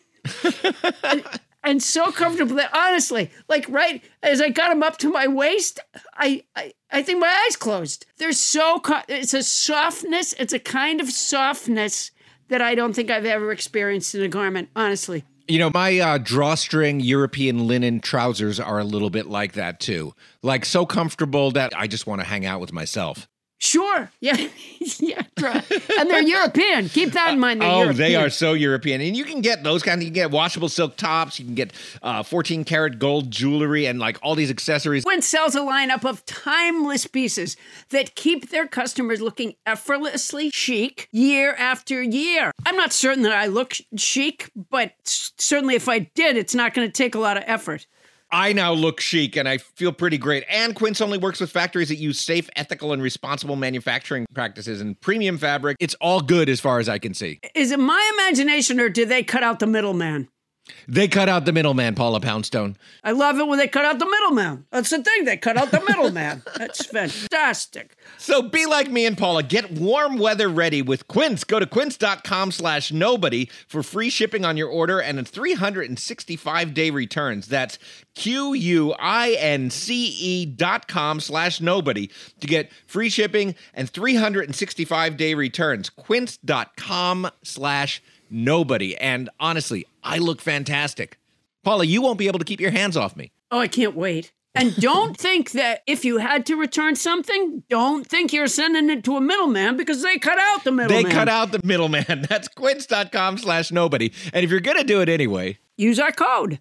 [SPEAKER 1] and, and so comfortable that honestly, like right as I got them up to my waist, I, I, I think my eyes closed. They're so, co- it's a softness, it's a kind of softness that I don't think I've ever experienced in a garment, honestly.
[SPEAKER 4] You know, my uh, drawstring European linen trousers are a little bit like that too. Like so comfortable that I just want to hang out with myself.
[SPEAKER 1] Sure. Yeah. yeah. Right. And they're European. Keep that in mind. They're
[SPEAKER 4] Oh,
[SPEAKER 1] European.
[SPEAKER 4] they are so European. And you can get those kind of, you can get washable silk tops, you can get uh, fourteen karat gold jewelry and like all these accessories.
[SPEAKER 1] Quince sells a lineup of timeless pieces that keep their customers looking effortlessly chic year after year. I'm not certain that I look chic, but s- certainly if I did, it's not going to take a lot of effort.
[SPEAKER 4] I now look chic and I feel pretty great. And Quince only works with factories that use safe, ethical, and responsible manufacturing practices and premium fabric. It's all good as far as I can see.
[SPEAKER 1] Is it my imagination or did they cut out the middleman?
[SPEAKER 4] They cut out the middleman, Paula Poundstone.
[SPEAKER 1] I love it when they cut out the middleman. That's the thing. They cut out the middleman. That's fantastic.
[SPEAKER 4] So be like me and Paula. Get warm weather ready with Quince. Go to quince.com slash nobody for free shipping on your order and a three hundred sixty-five day returns. That's Q-U-I-N-C-E dot com slash nobody to get free shipping and three hundred sixty-five day returns. Quince.com slash nobody. And honestly, I look fantastic. Paula, you won't be able to keep your hands off me.
[SPEAKER 1] Oh, I can't wait. And don't think that if you had to return something, don't think you're sending it to a middleman because they cut out the middleman.
[SPEAKER 4] They cut out the middleman. That's quince.com slash nobody. And if you're going to do it anyway,
[SPEAKER 1] Use our code.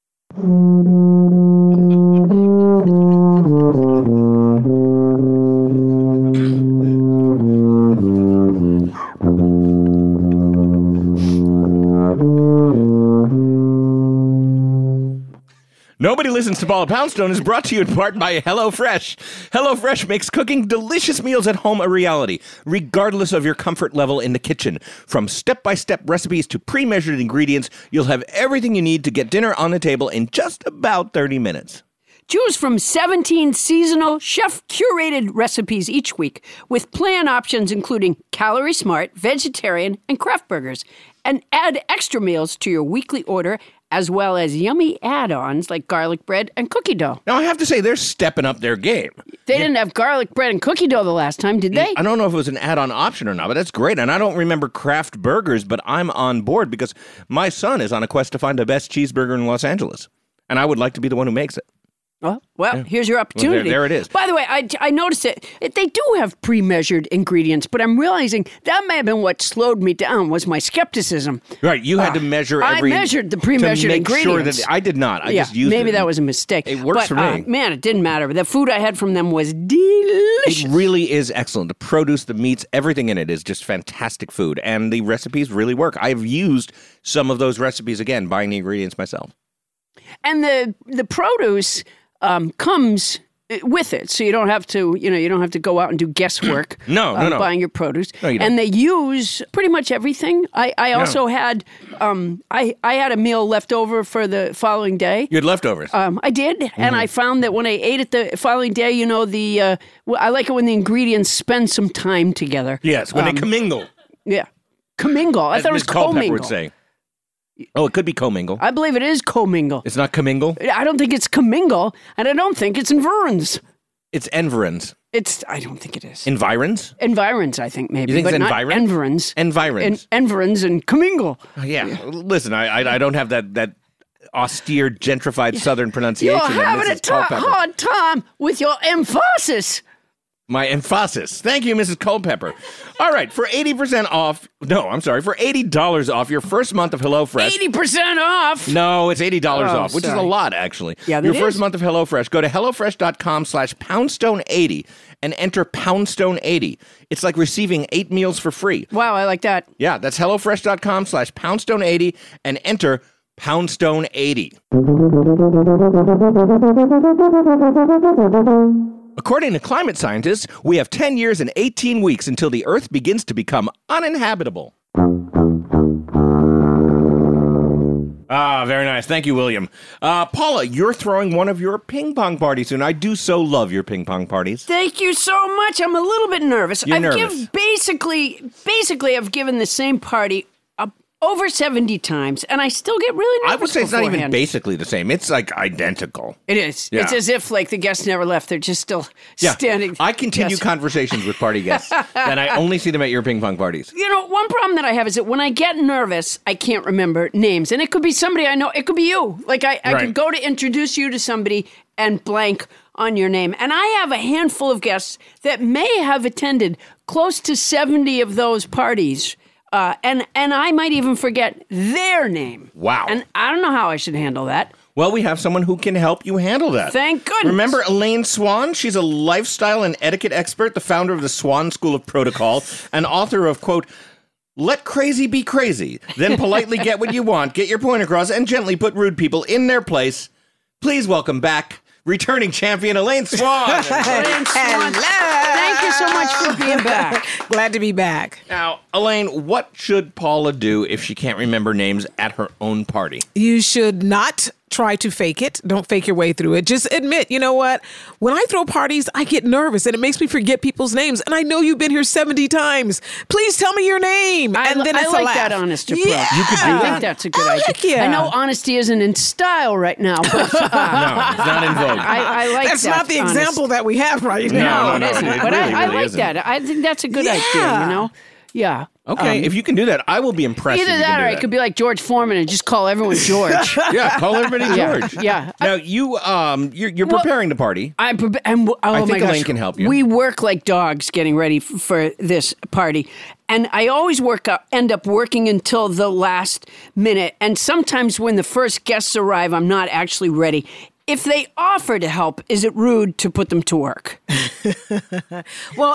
[SPEAKER 4] Nobody Listens to Paula Poundstone is brought to you in part by HelloFresh. HelloFresh makes cooking delicious meals at home a reality, regardless of your comfort level in the kitchen. From step-by-step recipes to pre-measured ingredients, you'll have everything you need to get dinner on the table in just about thirty minutes.
[SPEAKER 1] Choose from seventeen seasonal, chef-curated recipes each week with plan options including Calorie Smart, Vegetarian, and Craft Burgers. And add extra meals to your weekly order as well as yummy add-ons like garlic bread and cookie dough.
[SPEAKER 4] Now, I have to say, they're stepping up their game.
[SPEAKER 1] They didn't have garlic bread and cookie dough the last time, did they?
[SPEAKER 4] I don't know if it was an add-on option or not, but that's great. And I don't remember Kraft Burgers, but I'm on board because my son is on a quest to find the best cheeseburger in Los Angeles. And I would like to be the one who makes it.
[SPEAKER 1] Well, well, here's your opportunity.
[SPEAKER 4] Well, there- there it is.
[SPEAKER 1] By the way, I, I noticed it. it. They do have pre-measured ingredients, but I'm realizing that may have been what slowed me down was my skepticism.
[SPEAKER 4] Right, you had
[SPEAKER 1] Uh,
[SPEAKER 4] to measure
[SPEAKER 1] I
[SPEAKER 4] every...
[SPEAKER 1] measred the pre-measured
[SPEAKER 4] to make Sure
[SPEAKER 1] ingredients.
[SPEAKER 4] that, I did not. I
[SPEAKER 1] yeah,
[SPEAKER 4] just used
[SPEAKER 1] maybe
[SPEAKER 4] it.
[SPEAKER 1] that was a mistake.
[SPEAKER 4] It works
[SPEAKER 1] but,
[SPEAKER 4] for me.
[SPEAKER 1] Uh, man, it didn't matter. The food I had from them was delicious.
[SPEAKER 4] It really is excellent. The produce, the meats, everything in it is just fantastic food. And the recipes really work. I've used some of those recipes, again, buying the ingredients myself.
[SPEAKER 1] And the the produce um, comes with it, so you don't have to, you know, you don't have to go out and do guesswork.
[SPEAKER 4] No, no,
[SPEAKER 1] um,
[SPEAKER 4] no.
[SPEAKER 1] Buying your produce,
[SPEAKER 4] No, you don't.
[SPEAKER 1] and they use pretty much everything. I, I also had, um, I I had a meal left over for the following day.
[SPEAKER 4] You had leftovers.
[SPEAKER 1] Um, I did, and I found that when I ate it the following day, you know, the uh, well, I like it when the ingredients spend some time together.
[SPEAKER 4] yes, when
[SPEAKER 1] um,
[SPEAKER 4] they commingle.
[SPEAKER 1] Yeah, commingle. I
[SPEAKER 4] As
[SPEAKER 1] thought it was
[SPEAKER 4] Miz Culpepper would
[SPEAKER 1] commingle.
[SPEAKER 4] say. Oh, it could be commingle.
[SPEAKER 1] I believe it is commingle.
[SPEAKER 4] It's not commingle.
[SPEAKER 1] I don't think it's commingle, and I don't think it's environs.
[SPEAKER 4] It's environs.
[SPEAKER 1] It's. I don't think it is.
[SPEAKER 4] Environs?
[SPEAKER 1] Environs, I think maybe.
[SPEAKER 4] You think
[SPEAKER 1] but
[SPEAKER 4] it's
[SPEAKER 1] not
[SPEAKER 4] environ?
[SPEAKER 1] environs.
[SPEAKER 4] Environs.
[SPEAKER 1] En- environs and commingle.
[SPEAKER 4] yeah. Listen, I, I I don't have that that austere, gentrified Southern pronunciation.
[SPEAKER 1] You're
[SPEAKER 4] that
[SPEAKER 1] having a
[SPEAKER 4] Missus
[SPEAKER 1] t-
[SPEAKER 4] Culpepper.
[SPEAKER 1] hard time with your emphasis.
[SPEAKER 4] My emphasis. Thank you, Missus Culpepper. All right, for eighty percent off, no, I'm sorry, for eighty dollars off your first month of HelloFresh.
[SPEAKER 1] eighty percent off?
[SPEAKER 4] No, it's eighty dollars
[SPEAKER 1] Oh,
[SPEAKER 4] off, which
[SPEAKER 1] sorry.
[SPEAKER 4] is a lot, actually.
[SPEAKER 1] Yeah, that
[SPEAKER 4] Your first
[SPEAKER 1] is.
[SPEAKER 4] month of HelloFresh, go to HelloFresh.com slash Poundstone eighty and enter Poundstone eighty. It's like receiving eight meals for free.
[SPEAKER 1] Wow, I like that.
[SPEAKER 4] Yeah, that's HelloFresh.com slash Poundstone eighty and enter Poundstone eighty. According to climate scientists, we have ten years and eighteen weeks until the Earth begins to become uninhabitable. Ah, very nice. Thank you, William. Uh, Paula, you're throwing one of your ping pong parties soon. I do so love your ping pong parties.
[SPEAKER 1] Thank you so much. I'm a little bit nervous.
[SPEAKER 4] You're
[SPEAKER 1] I've
[SPEAKER 4] nervous.
[SPEAKER 1] Give, basically, basically, I've given the same party uh, over seventy times, and I still get really nervous
[SPEAKER 4] I would say it's not even
[SPEAKER 1] beforehand.
[SPEAKER 4] basically the same. It's like identical.
[SPEAKER 1] It is.
[SPEAKER 4] Yeah.
[SPEAKER 1] It's as if like the guests never left. They're just still
[SPEAKER 4] Yeah.
[SPEAKER 1] standing.
[SPEAKER 4] I continue
[SPEAKER 1] Yes.
[SPEAKER 4] conversations with party guests, and I only see them at your ping pong parties.
[SPEAKER 1] You know, one problem that I have is that when I get nervous, I can't remember names. And it could be somebody I know. It could be you. Like, I, I
[SPEAKER 4] Right.
[SPEAKER 1] could go to introduce you to somebody and blank on your name. And I have a handful of guests that may have attended close to seventy of those parties. Uh, and, and I might even forget their name.
[SPEAKER 4] Wow.
[SPEAKER 1] And I don't know how I should handle that.
[SPEAKER 4] Well, we have someone who can help you handle that.
[SPEAKER 1] Thank goodness.
[SPEAKER 4] Remember Elaine Swan? She's a lifestyle and etiquette expert, the founder of the Swan School of Protocol, and author of, quote, Let Crazy Be Crazy, then politely get what you want, get your point across, and gently put rude people in their place. Please welcome back returning champion Elaine Swan.
[SPEAKER 1] Elaine Swan, thank you so much for being back.
[SPEAKER 7] Glad to be back.
[SPEAKER 4] Now, Elaine, what should Paula do if she can't remember names at her own party?
[SPEAKER 7] You should not try to fake it. Don't fake your way through it. Just admit, you know what? When I throw parties, I get nervous and it makes me forget people's names. And I know you've been here seventy times. Please tell me your name.
[SPEAKER 1] I,
[SPEAKER 7] and then
[SPEAKER 1] I
[SPEAKER 7] it's a
[SPEAKER 1] like
[SPEAKER 7] laugh.
[SPEAKER 1] that honest approach.
[SPEAKER 7] Yeah.
[SPEAKER 4] You could do
[SPEAKER 1] I
[SPEAKER 4] that.
[SPEAKER 1] think that's a good
[SPEAKER 7] Oh,
[SPEAKER 1] idea.
[SPEAKER 7] heck yeah.
[SPEAKER 1] I know honesty isn't in style right now, but uh,
[SPEAKER 4] No, it's not in vogue.
[SPEAKER 1] I, I like
[SPEAKER 7] That's
[SPEAKER 1] that.
[SPEAKER 7] not the
[SPEAKER 1] honest-
[SPEAKER 7] example that we have right
[SPEAKER 4] No,
[SPEAKER 7] now.
[SPEAKER 1] No,
[SPEAKER 4] no,
[SPEAKER 1] it isn't.
[SPEAKER 4] it
[SPEAKER 1] but
[SPEAKER 4] really,
[SPEAKER 1] I, I
[SPEAKER 4] really
[SPEAKER 1] like
[SPEAKER 4] isn't.
[SPEAKER 1] that. I think that's a good idea.
[SPEAKER 7] Yeah.
[SPEAKER 1] You know, yeah.
[SPEAKER 4] Okay,
[SPEAKER 1] Um,
[SPEAKER 4] if you can do that, I will be impressed.
[SPEAKER 1] Either
[SPEAKER 4] if you
[SPEAKER 1] that,
[SPEAKER 4] can
[SPEAKER 1] or
[SPEAKER 4] do
[SPEAKER 1] I
[SPEAKER 4] that.
[SPEAKER 1] could be like George Foreman and just call everyone George.
[SPEAKER 4] Yeah, call everybody
[SPEAKER 1] Yeah,
[SPEAKER 4] George.
[SPEAKER 1] yeah.
[SPEAKER 4] Now you um you're, you're
[SPEAKER 1] Well,
[SPEAKER 4] preparing the party.
[SPEAKER 1] I pre- and oh
[SPEAKER 4] I
[SPEAKER 1] my
[SPEAKER 4] think
[SPEAKER 1] gosh,
[SPEAKER 4] Elaine can help you.
[SPEAKER 1] We work like dogs getting ready f- for this party, and I always work up, end up working until the last minute. And sometimes when the first guests arrive, I'm not actually ready. If they offer to help, is it rude to put them to work?
[SPEAKER 7] Well,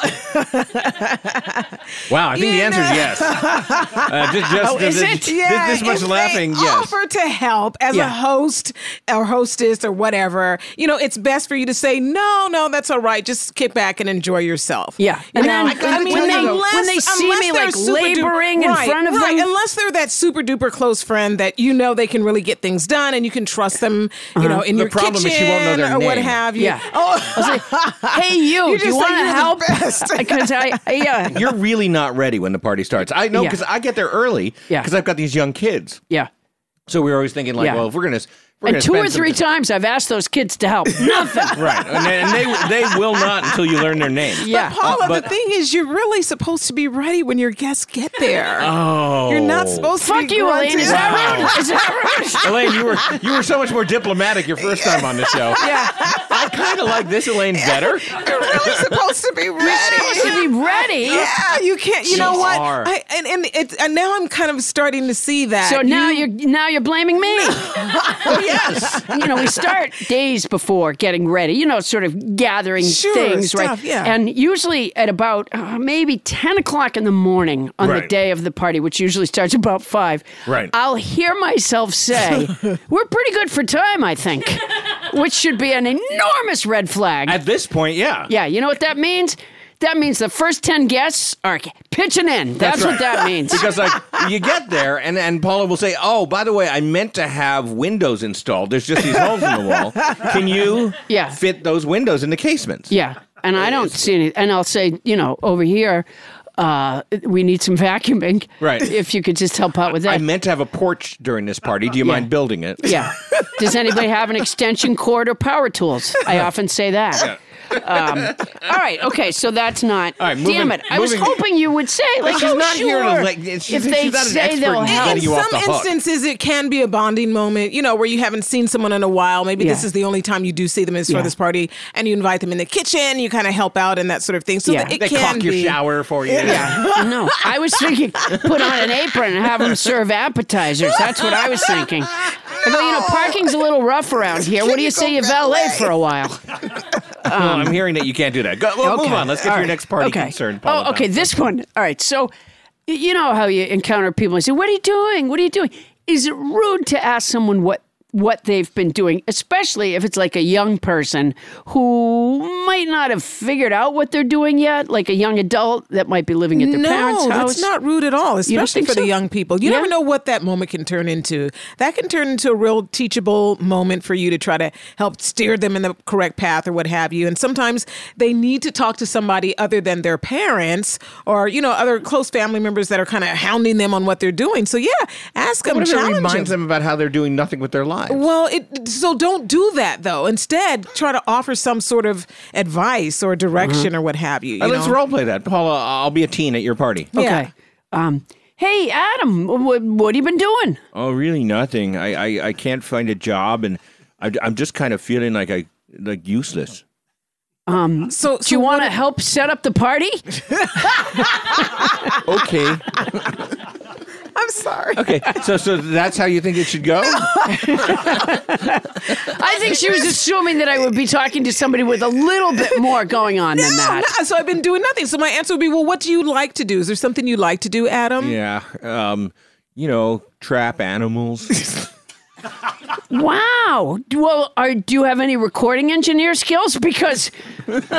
[SPEAKER 4] Wow, I think the
[SPEAKER 7] You
[SPEAKER 4] answer is
[SPEAKER 7] know-
[SPEAKER 4] yes. Uh, just just
[SPEAKER 1] Oh, is
[SPEAKER 4] this,
[SPEAKER 1] it?
[SPEAKER 4] this,
[SPEAKER 7] yeah,
[SPEAKER 4] this much
[SPEAKER 7] if
[SPEAKER 4] laughing,
[SPEAKER 7] they
[SPEAKER 4] yes.
[SPEAKER 7] offer to help as
[SPEAKER 1] Yeah.
[SPEAKER 7] a host or hostess or whatever, you know, it's best for you to say, no, no, that's all right. Just kick back and enjoy yourself.
[SPEAKER 1] Yeah.
[SPEAKER 7] You
[SPEAKER 1] And
[SPEAKER 7] know,
[SPEAKER 1] then
[SPEAKER 7] I gotta
[SPEAKER 1] when
[SPEAKER 7] tell
[SPEAKER 1] they-
[SPEAKER 7] you,
[SPEAKER 1] when
[SPEAKER 7] unless-
[SPEAKER 1] they see
[SPEAKER 7] unless
[SPEAKER 1] me,
[SPEAKER 7] they're
[SPEAKER 1] like,
[SPEAKER 7] super duper-
[SPEAKER 1] laboring in
[SPEAKER 7] right,
[SPEAKER 1] front of
[SPEAKER 7] right,
[SPEAKER 1] them-
[SPEAKER 7] unless they're that super duper close friend that you know they can really get things done and you can trust them, you know, in
[SPEAKER 4] The
[SPEAKER 7] your
[SPEAKER 4] problem is
[SPEAKER 7] kitchen
[SPEAKER 4] she won't know their
[SPEAKER 7] or what
[SPEAKER 4] name.
[SPEAKER 7] have you.
[SPEAKER 1] Yeah.
[SPEAKER 7] Oh,
[SPEAKER 1] Hey, you,
[SPEAKER 7] You
[SPEAKER 1] do you
[SPEAKER 7] just
[SPEAKER 1] want
[SPEAKER 7] say
[SPEAKER 1] to
[SPEAKER 7] you're the
[SPEAKER 1] help?
[SPEAKER 7] best.
[SPEAKER 1] Because I, I, yeah,
[SPEAKER 4] You're really not ready when the party starts. I know
[SPEAKER 1] Yeah.
[SPEAKER 4] because I get there early
[SPEAKER 1] Yeah.
[SPEAKER 4] because I've got these young kids.
[SPEAKER 1] yeah.
[SPEAKER 4] So we're always thinking like,
[SPEAKER 1] Yeah.
[SPEAKER 4] well, if we're gonna, we're
[SPEAKER 1] And
[SPEAKER 4] gonna
[SPEAKER 1] two or
[SPEAKER 4] spend some
[SPEAKER 1] three
[SPEAKER 4] time-
[SPEAKER 1] times I've asked those kids to help. Nothing.
[SPEAKER 4] right? And they, and they they will not until you learn their name.
[SPEAKER 1] Yeah.
[SPEAKER 7] Paula,
[SPEAKER 4] Uh, but-
[SPEAKER 7] the thing is, you're really supposed to be ready when your guests get there.
[SPEAKER 4] Oh,
[SPEAKER 7] You're not supposed to
[SPEAKER 1] Fuck
[SPEAKER 7] be
[SPEAKER 1] you, Elaine.
[SPEAKER 7] grunting.
[SPEAKER 1] Is that rude? Is that rude?
[SPEAKER 4] Elaine, you were you were so much more diplomatic your first time on the show.
[SPEAKER 1] Yeah.
[SPEAKER 4] I kind of like this Elaine better.
[SPEAKER 7] You're really supposed to be ready.
[SPEAKER 1] Supposed to be ready.
[SPEAKER 7] Yeah, you can't. You know
[SPEAKER 4] You
[SPEAKER 7] what?
[SPEAKER 4] are.
[SPEAKER 7] I, and and, it, and now I'm kind of starting to see that.
[SPEAKER 1] So now
[SPEAKER 7] you,
[SPEAKER 1] you're now you're blaming me.
[SPEAKER 4] Oh yes.
[SPEAKER 1] You know, we start days before getting ready. You know, sort of gathering
[SPEAKER 7] Sure,
[SPEAKER 1] things, right?
[SPEAKER 7] stuff, yeah.
[SPEAKER 1] And usually at about uh, maybe ten o'clock in the morning on the
[SPEAKER 4] Right.
[SPEAKER 1] day of the party, which usually starts about five.
[SPEAKER 4] Right.
[SPEAKER 1] I'll hear myself say, "We're pretty good for time, I think," which should be an enormous red flag.
[SPEAKER 4] At this point, yeah.
[SPEAKER 1] Yeah, you know what that means? That means the first ten guests are pitching in. That's, what
[SPEAKER 4] right.
[SPEAKER 1] that means.
[SPEAKER 4] Because like you get there and and Paula will say, "Oh, by the way, I meant to have windows installed. There's just these holes in the wall. Can you
[SPEAKER 1] Yeah.
[SPEAKER 4] fit those windows in the casements?"
[SPEAKER 1] Yeah, and I don't see any. And I'll say, you know, over here, uh, we need some vacuuming.
[SPEAKER 4] Right.
[SPEAKER 1] If you could just help out with that.
[SPEAKER 4] I meant to have a porch during this party. Do you
[SPEAKER 1] Yeah.
[SPEAKER 4] mind building it?
[SPEAKER 1] yeah. Does anybody have an extension cord or power tools? I often say that. Um, all right. Okay. So that's not.
[SPEAKER 4] All right, moving-
[SPEAKER 1] damn it! I was
[SPEAKER 4] moving-
[SPEAKER 1] hoping you would say like,
[SPEAKER 4] she's
[SPEAKER 1] oh,
[SPEAKER 4] not
[SPEAKER 1] sure.
[SPEAKER 4] here to, like, she's-
[SPEAKER 1] if
[SPEAKER 4] she's
[SPEAKER 1] they
[SPEAKER 4] not an
[SPEAKER 1] say
[SPEAKER 4] expert
[SPEAKER 1] they'll
[SPEAKER 4] in
[SPEAKER 1] help.
[SPEAKER 4] letting
[SPEAKER 7] In
[SPEAKER 4] you off
[SPEAKER 7] some
[SPEAKER 4] the hook.
[SPEAKER 7] instances, it can be a bonding moment, you know, where you haven't seen someone in a while. Maybe this
[SPEAKER 1] Yeah.
[SPEAKER 7] is the only time you do see them is
[SPEAKER 1] Yeah.
[SPEAKER 7] for this party, and you invite them in the kitchen, you kind of help out and that sort of thing. So
[SPEAKER 1] Yeah.
[SPEAKER 7] that it
[SPEAKER 4] They
[SPEAKER 7] can
[SPEAKER 4] caulk your
[SPEAKER 7] be.
[SPEAKER 4] shower for you.
[SPEAKER 1] Yeah. No, I was thinking put on an apron and have them serve appetizers. That's what I was thinking. I go, you know, parking's a little rough around here. What do you say you valet for a while?
[SPEAKER 4] Well, I'm hearing that you can't do that. Go, well, move on. Let's get
[SPEAKER 1] All
[SPEAKER 4] to your
[SPEAKER 1] right.
[SPEAKER 4] next party
[SPEAKER 1] okay.
[SPEAKER 4] concern, Paula.
[SPEAKER 1] Oh, okay. This one. All right. So, y- you know how you encounter people and say, "What are you doing? What are you doing?" Is it rude to ask someone what what they've been doing, especially if it's like a young person who might not have figured out what they're doing yet, like a young adult that might be living at their
[SPEAKER 7] no,
[SPEAKER 1] parents' house?
[SPEAKER 7] that's not rude at all, especially
[SPEAKER 1] think
[SPEAKER 7] for
[SPEAKER 1] so?
[SPEAKER 7] the young people. You
[SPEAKER 1] Yeah.
[SPEAKER 7] never know what that moment can turn into. That can turn into a real teachable moment for you to try to help steer them in the correct path or what have you. And sometimes they need to talk to somebody other than their parents or, you know, other close family members that are kind of hounding them on what they're doing. So, yeah, ask them,
[SPEAKER 4] What if it
[SPEAKER 7] challenge
[SPEAKER 4] reminds
[SPEAKER 7] them.
[SPEAKER 4] them about how they're doing nothing with their lives?
[SPEAKER 7] Well, it, so don't do that, though. Instead, try to offer some sort of advice or direction or what have you. you
[SPEAKER 4] Uh, let's
[SPEAKER 7] know?
[SPEAKER 4] role play that. Paula, I'll be a teen at your party.
[SPEAKER 7] Yeah.
[SPEAKER 1] Okay. Um, hey, Adam, what, what have you been doing?
[SPEAKER 4] Oh, really nothing. I, I, I can't find a job, and I, I'm just kind of feeling like I like useless.
[SPEAKER 1] Um,
[SPEAKER 7] So,
[SPEAKER 1] do you want to help set up the party?
[SPEAKER 4] Okay.
[SPEAKER 7] I'm sorry.
[SPEAKER 4] Okay. So so that's how you think it should go?
[SPEAKER 1] I think she was assuming that I would be talking to somebody with a little bit more going on than that.
[SPEAKER 7] No, so I've been doing nothing. So my answer would be, well, what do you like to do? Is there something you like to do, Adam?
[SPEAKER 4] Yeah. Um, you know, trap animals.
[SPEAKER 1] Wow. Well, are, do you have any recording engineer skills? Because we've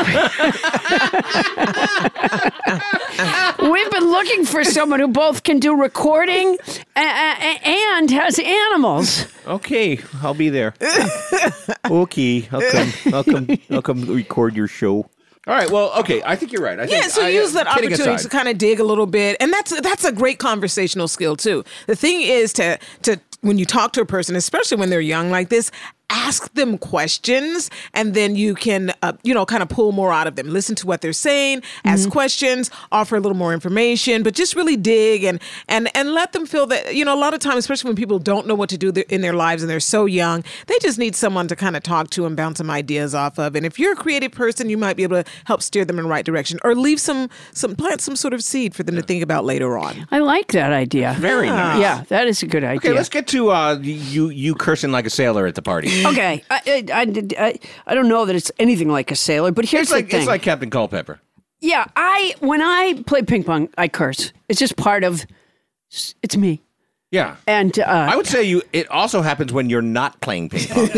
[SPEAKER 1] been looking for someone who both can do recording a- a- and has animals.
[SPEAKER 4] Okay, I'll be there. Okay, I'll come. I'll come. I'll come record your show. All right. Well, okay. I think you're right. I think,
[SPEAKER 7] Yeah, so
[SPEAKER 4] I,
[SPEAKER 7] use that
[SPEAKER 4] kidding
[SPEAKER 7] opportunity
[SPEAKER 4] aside.
[SPEAKER 7] to kind of dig a little bit, and that's that's a great conversational skill too. The thing is to to when you talk to a person, especially when they're young like this, ask them questions, and then you can uh, you know kind of pull more out of them. Listen to what they're saying, ask questions, offer a little more information, but just really dig and and and let them feel that you know a lot of times, especially when people don't know what to do in their lives and they're so young, they just need someone to kind of talk to and bounce some ideas off of. And if you're a creative person, you might be able to help steer them in the right direction, or leave some some plant some sort of seed for them to think about later on.
[SPEAKER 1] I like that idea.
[SPEAKER 4] Very nice.
[SPEAKER 1] Yeah, that is a good idea.
[SPEAKER 4] Okay, let's get to uh, you you cursing like a sailor at the party.
[SPEAKER 1] Okay, I, I, I, I, I don't know that it's anything like a sailor, but here's
[SPEAKER 4] It's like
[SPEAKER 1] the thing.
[SPEAKER 4] it's like Captain Culpepper.
[SPEAKER 1] Yeah, I when I play ping pong, I curse. It's just part of. It's me,
[SPEAKER 4] Yeah.
[SPEAKER 1] and uh,
[SPEAKER 4] I would say you. It also happens when you're not playing ping pong.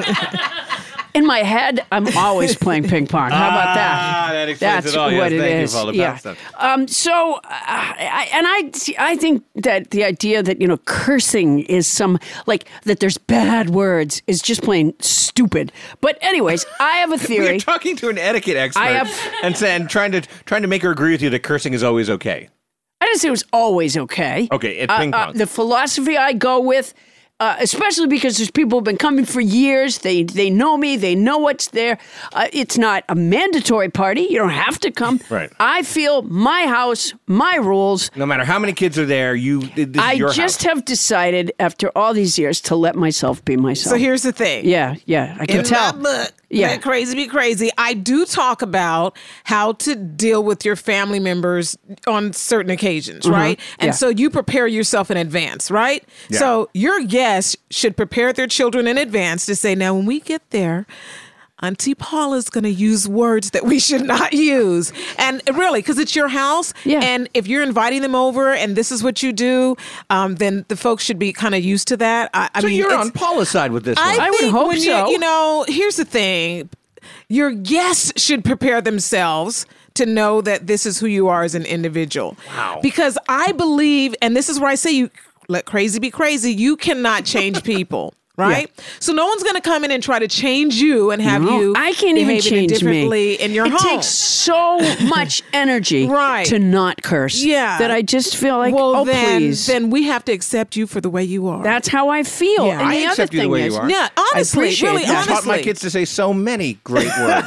[SPEAKER 1] in my head, I'm always playing ping pong. How about that?
[SPEAKER 4] Ah, that explains
[SPEAKER 1] That's
[SPEAKER 4] it all. Yes,
[SPEAKER 1] what it
[SPEAKER 4] thank you,
[SPEAKER 1] is.
[SPEAKER 4] Paula
[SPEAKER 1] yeah.
[SPEAKER 4] Poundstone.
[SPEAKER 1] Um. So, uh, I, and I, see, I think that the idea that you know cursing is some like that there's bad words is just plain stupid. But anyways, I have a
[SPEAKER 4] We're
[SPEAKER 1] theory.
[SPEAKER 4] talking to an etiquette expert
[SPEAKER 1] I have-
[SPEAKER 4] and, saying, trying to trying to make her agree with you that cursing is always okay.
[SPEAKER 1] I didn't say it was always okay.
[SPEAKER 4] Okay, at
[SPEAKER 1] Uh,
[SPEAKER 4] ping
[SPEAKER 1] uh,
[SPEAKER 4] pong.
[SPEAKER 1] the philosophy I go with, uh, especially because there's people who've been coming for years. They they know me. They know what's there. Uh, it's not a mandatory party. You don't have to come.
[SPEAKER 4] Right.
[SPEAKER 1] I feel my house, my rules.
[SPEAKER 4] No matter how many kids are there, you this is
[SPEAKER 1] I
[SPEAKER 4] your
[SPEAKER 1] just
[SPEAKER 4] house.
[SPEAKER 1] have decided after all these years to let myself be myself.
[SPEAKER 7] So here's the thing.
[SPEAKER 1] yeah, yeah, I can
[SPEAKER 7] In
[SPEAKER 1] tell.
[SPEAKER 7] my book,
[SPEAKER 1] Yeah.
[SPEAKER 7] Let Crazy Be Crazy, I do talk about how to deal with your family members on certain occasions, right? And
[SPEAKER 1] Yeah.
[SPEAKER 7] so you prepare yourself in advance, right?
[SPEAKER 4] Yeah.
[SPEAKER 7] So your guests should prepare their children in advance to say, now when we get there, Auntie Paula's going to use words that we should not use. And really, because it's your house.
[SPEAKER 1] Yeah.
[SPEAKER 7] And if you're inviting them over and this is what you do, um, then the folks should be kind of used to that. I, I
[SPEAKER 4] So
[SPEAKER 7] mean,
[SPEAKER 4] you're
[SPEAKER 7] it's-
[SPEAKER 4] on Paula's side with this
[SPEAKER 7] I,
[SPEAKER 4] one.
[SPEAKER 1] I would
[SPEAKER 7] think
[SPEAKER 1] hope
[SPEAKER 7] when you-
[SPEAKER 1] so.
[SPEAKER 7] You know, here's the thing. Your guests should prepare themselves to know that this is who you are as an individual.
[SPEAKER 4] Wow.
[SPEAKER 7] Because I believe, and this is where I say you let crazy be crazy, you cannot change people. right? Yeah. So no one's going to come in and try to change you and have
[SPEAKER 1] no,
[SPEAKER 7] you
[SPEAKER 1] I can't even change
[SPEAKER 7] differently
[SPEAKER 1] me.
[SPEAKER 7] in your
[SPEAKER 1] it
[SPEAKER 7] home.
[SPEAKER 1] It takes so much energy
[SPEAKER 7] right.
[SPEAKER 1] to not curse
[SPEAKER 7] yeah.
[SPEAKER 1] that I just feel like,
[SPEAKER 7] well,
[SPEAKER 1] oh,
[SPEAKER 7] then,
[SPEAKER 1] please.
[SPEAKER 7] Then we have to accept you for the way you are.
[SPEAKER 1] That's how I feel.
[SPEAKER 7] Yeah.
[SPEAKER 1] And
[SPEAKER 4] I
[SPEAKER 1] the
[SPEAKER 4] accept
[SPEAKER 1] other
[SPEAKER 4] you the
[SPEAKER 1] thing
[SPEAKER 4] way
[SPEAKER 1] is,
[SPEAKER 4] you are.
[SPEAKER 7] Yeah, honestly,
[SPEAKER 1] I
[SPEAKER 7] really,
[SPEAKER 1] that.
[SPEAKER 7] honestly.
[SPEAKER 4] I taught my kids to say so many great words.